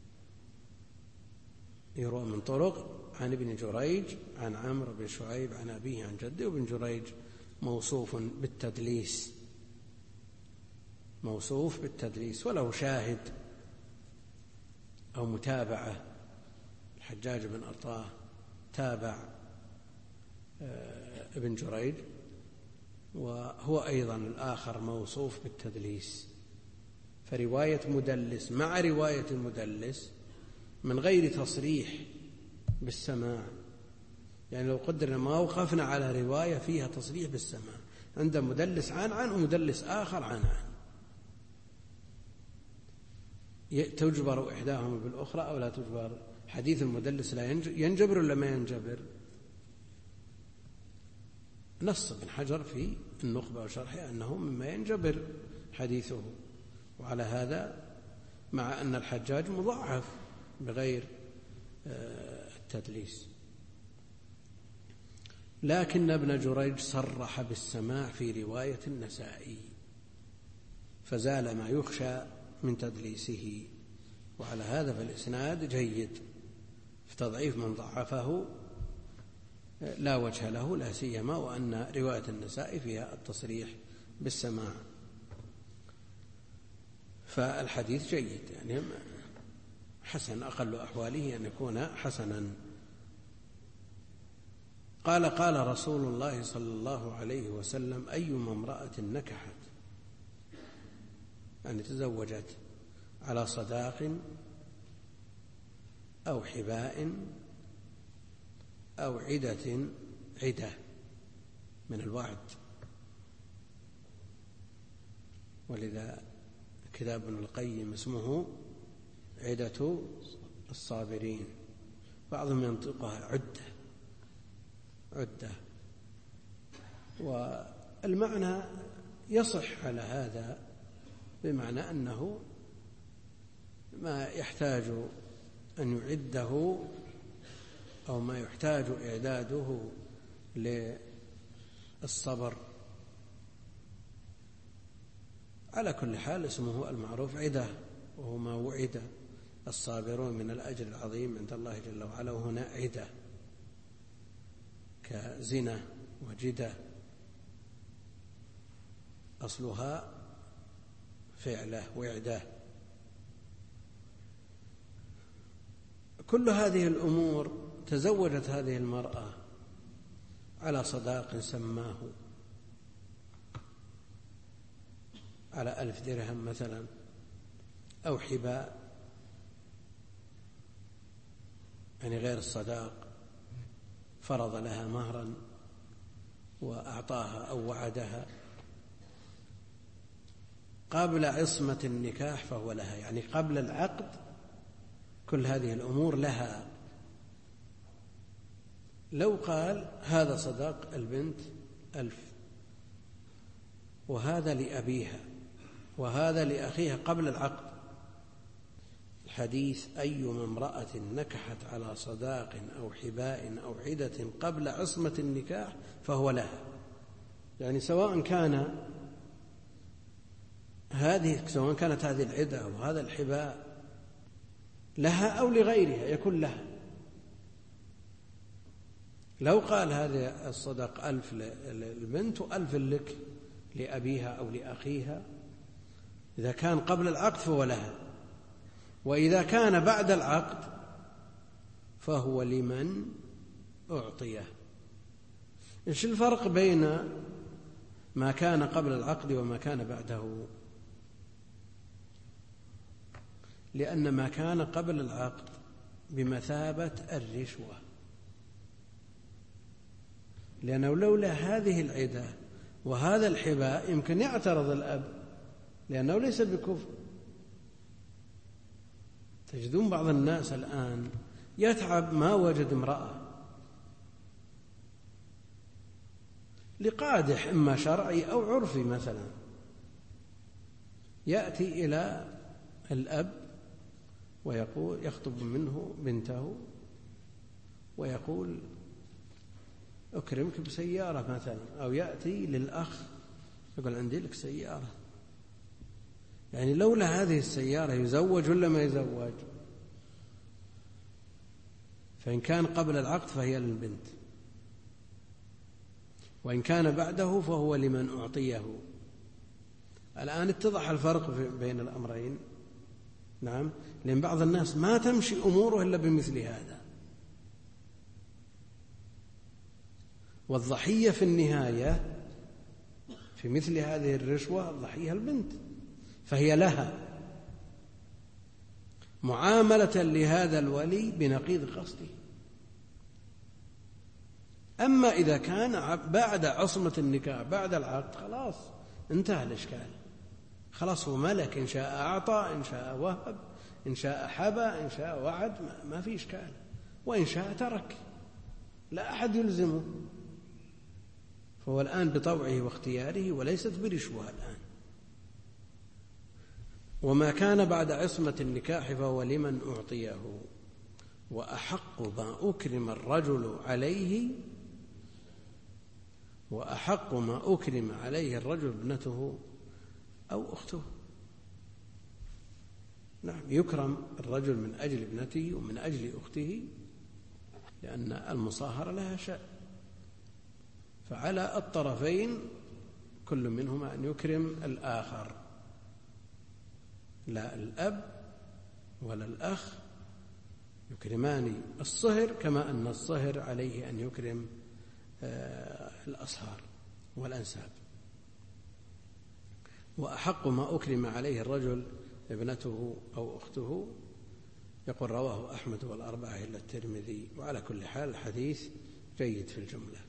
يروى من طرق عن ابن جريج عن عمرو بن شعيب عن أبيه عن جده. وابن جريج موصوف بالتدليس، موصوف بالتدليس، وله شاهد أو متابعة. الحجاج بن أرطاه تابع ابن جريج، وهو أيضا الآخر موصوف بالتدليس. فرواية مدلس مع رواية المدلس من غير تصريح بالسماع، يعني لو قدرنا ما وقفنا على رواية فيها تصريح بالسماع، عند مدلس عن ومدلس آخر عن تجبر إحداهما بالأخرى أو لا تجبر؟ حديث المدلس لا ينجبر ولا ما ينجبر؟ نص ابن حجر في النخبة وشرحه أنه مما ينجبر حديثه. وعلى هذا مع أن الحجاج مضاعف بغير التدليس، لكن ابن جريج صرح بالسماع في رواية النسائي، فزال ما يخشى من تدليسه. وعلى هذا فالإسناد جيد، في تضعيف من ضعفه لا وجه له، لا سيما وأن رواية النسائي فيها التصريح بالسماع. فالحديث جيد، يعني حسن، أقل أحواله أن يكون حسنا. قال قال رسول الله صلى الله عليه وسلم أيما امرأة نكحت، يعني تزوجت على صداق أو حباء أو عدة من الوعد، ولذا كتاب ابن القيم اسمه عدة الصابرين، بعضهم ينطقها عدة، والمعنى يصح على هذا، بمعنى أنه ما يحتاج أن يعده أو ما يحتاج إعداده للصبر على كل حال اسمه المعروف عدة، وهو ما وعد الصابرون من الأجر العظيم عند الله جل وعلا، وهنا عدة كزنا وجدة أصلها فعله وعده. كل هذه الأمور تزوجت هذه المرأة على صداق سماه على 1000 درهم مثلا، أو حباء يعني غير الصداق، فرض لها مهرا وأعطاها أو وعدها قبل عصمة النكاح فهو لها، يعني قبل العقد كل هذه الأمور لها. لو قال هذا صداق البنت 1000 وهذا لأبيها وهذا لأخيها قبل العقد، الحديث أيما امرأة نكحت على صداق أو حباء أو عدة قبل عصمة النكاح فهو لها، يعني سواء كانت هذه العدة أو هذا الحباء لها أو لغيرها يكون لها. لو قال هذا الصداق 1000 للبنت و1000 لك لأبيها أو لأخيها، إذا كان قبل العقد فهو لها، وإذا كان بعد العقد فهو لمن أعطيه. إيش الفرق بين ما كان قبل العقد وما كان بعده؟ لأن ما كان قبل العقد بمثابة الرشوة، لأنه لولا هذه العدة وهذا الحباء يمكن يعترض الأب لأنه ليس بكفر. تجدون بعض الناس الآن يتعب ما وجد امرأة لقادح إما شرعي أو عرفي مثلا، يأتي إلى الأب ويقول يخطب منه بنته ويقول أكرمك بسيارة مثلا، أو يأتي للأخ يقول عندي لك سيارة، يعني لولا هذه السيارة يزوج ولا ما يزوج؟ فإن كان قبل العقد فهي للبنت، وإن كان بعده فهو لمن أعطيه. الآن اتضح الفرق بين الأمرين. نعم، لأن بعض الناس ما تمشي أموره إلا بمثل هذا، والضحية في النهاية في مثل هذه الرشوة الضحية البنت، فهي لها معاملة لهذا الولي بنقيض قصده. أما إذا كان بعد عصمة النكاح بعد العقد خلاص انتهى الإشكال، خلاص هو ملك، إن شاء أعطى إن شاء وهب إن شاء حبى إن شاء وعد، ما في إشكال، وإن شاء ترك، لا أحد يلزمه، فهو الآن بطوعه واختياره وليست برشوة الآن. وما كان بعد عصمة النكاح فهو لمن أعطيه، وأحق ما أكرم الرجل عليه وأحق ما أكرم عليه الرجل ابنته أو أخته. نعم، يكرم الرجل من أجل ابنته ومن أجل أخته، لأن المصاهرة لها شأن، فعلى الطرفين كل منهما أن يكرم الآخر، لا الأب ولا الأخ يكرمان الصهر كما أن الصهر عليه أن يكرم الأصهار والأنساب. وأحق ما أكرم عليه الرجل ابنته أو أخته، يقول رواه أحمد والأربعة إلا الترمذي. وعلى كل حال الحديث جيد في الجملة.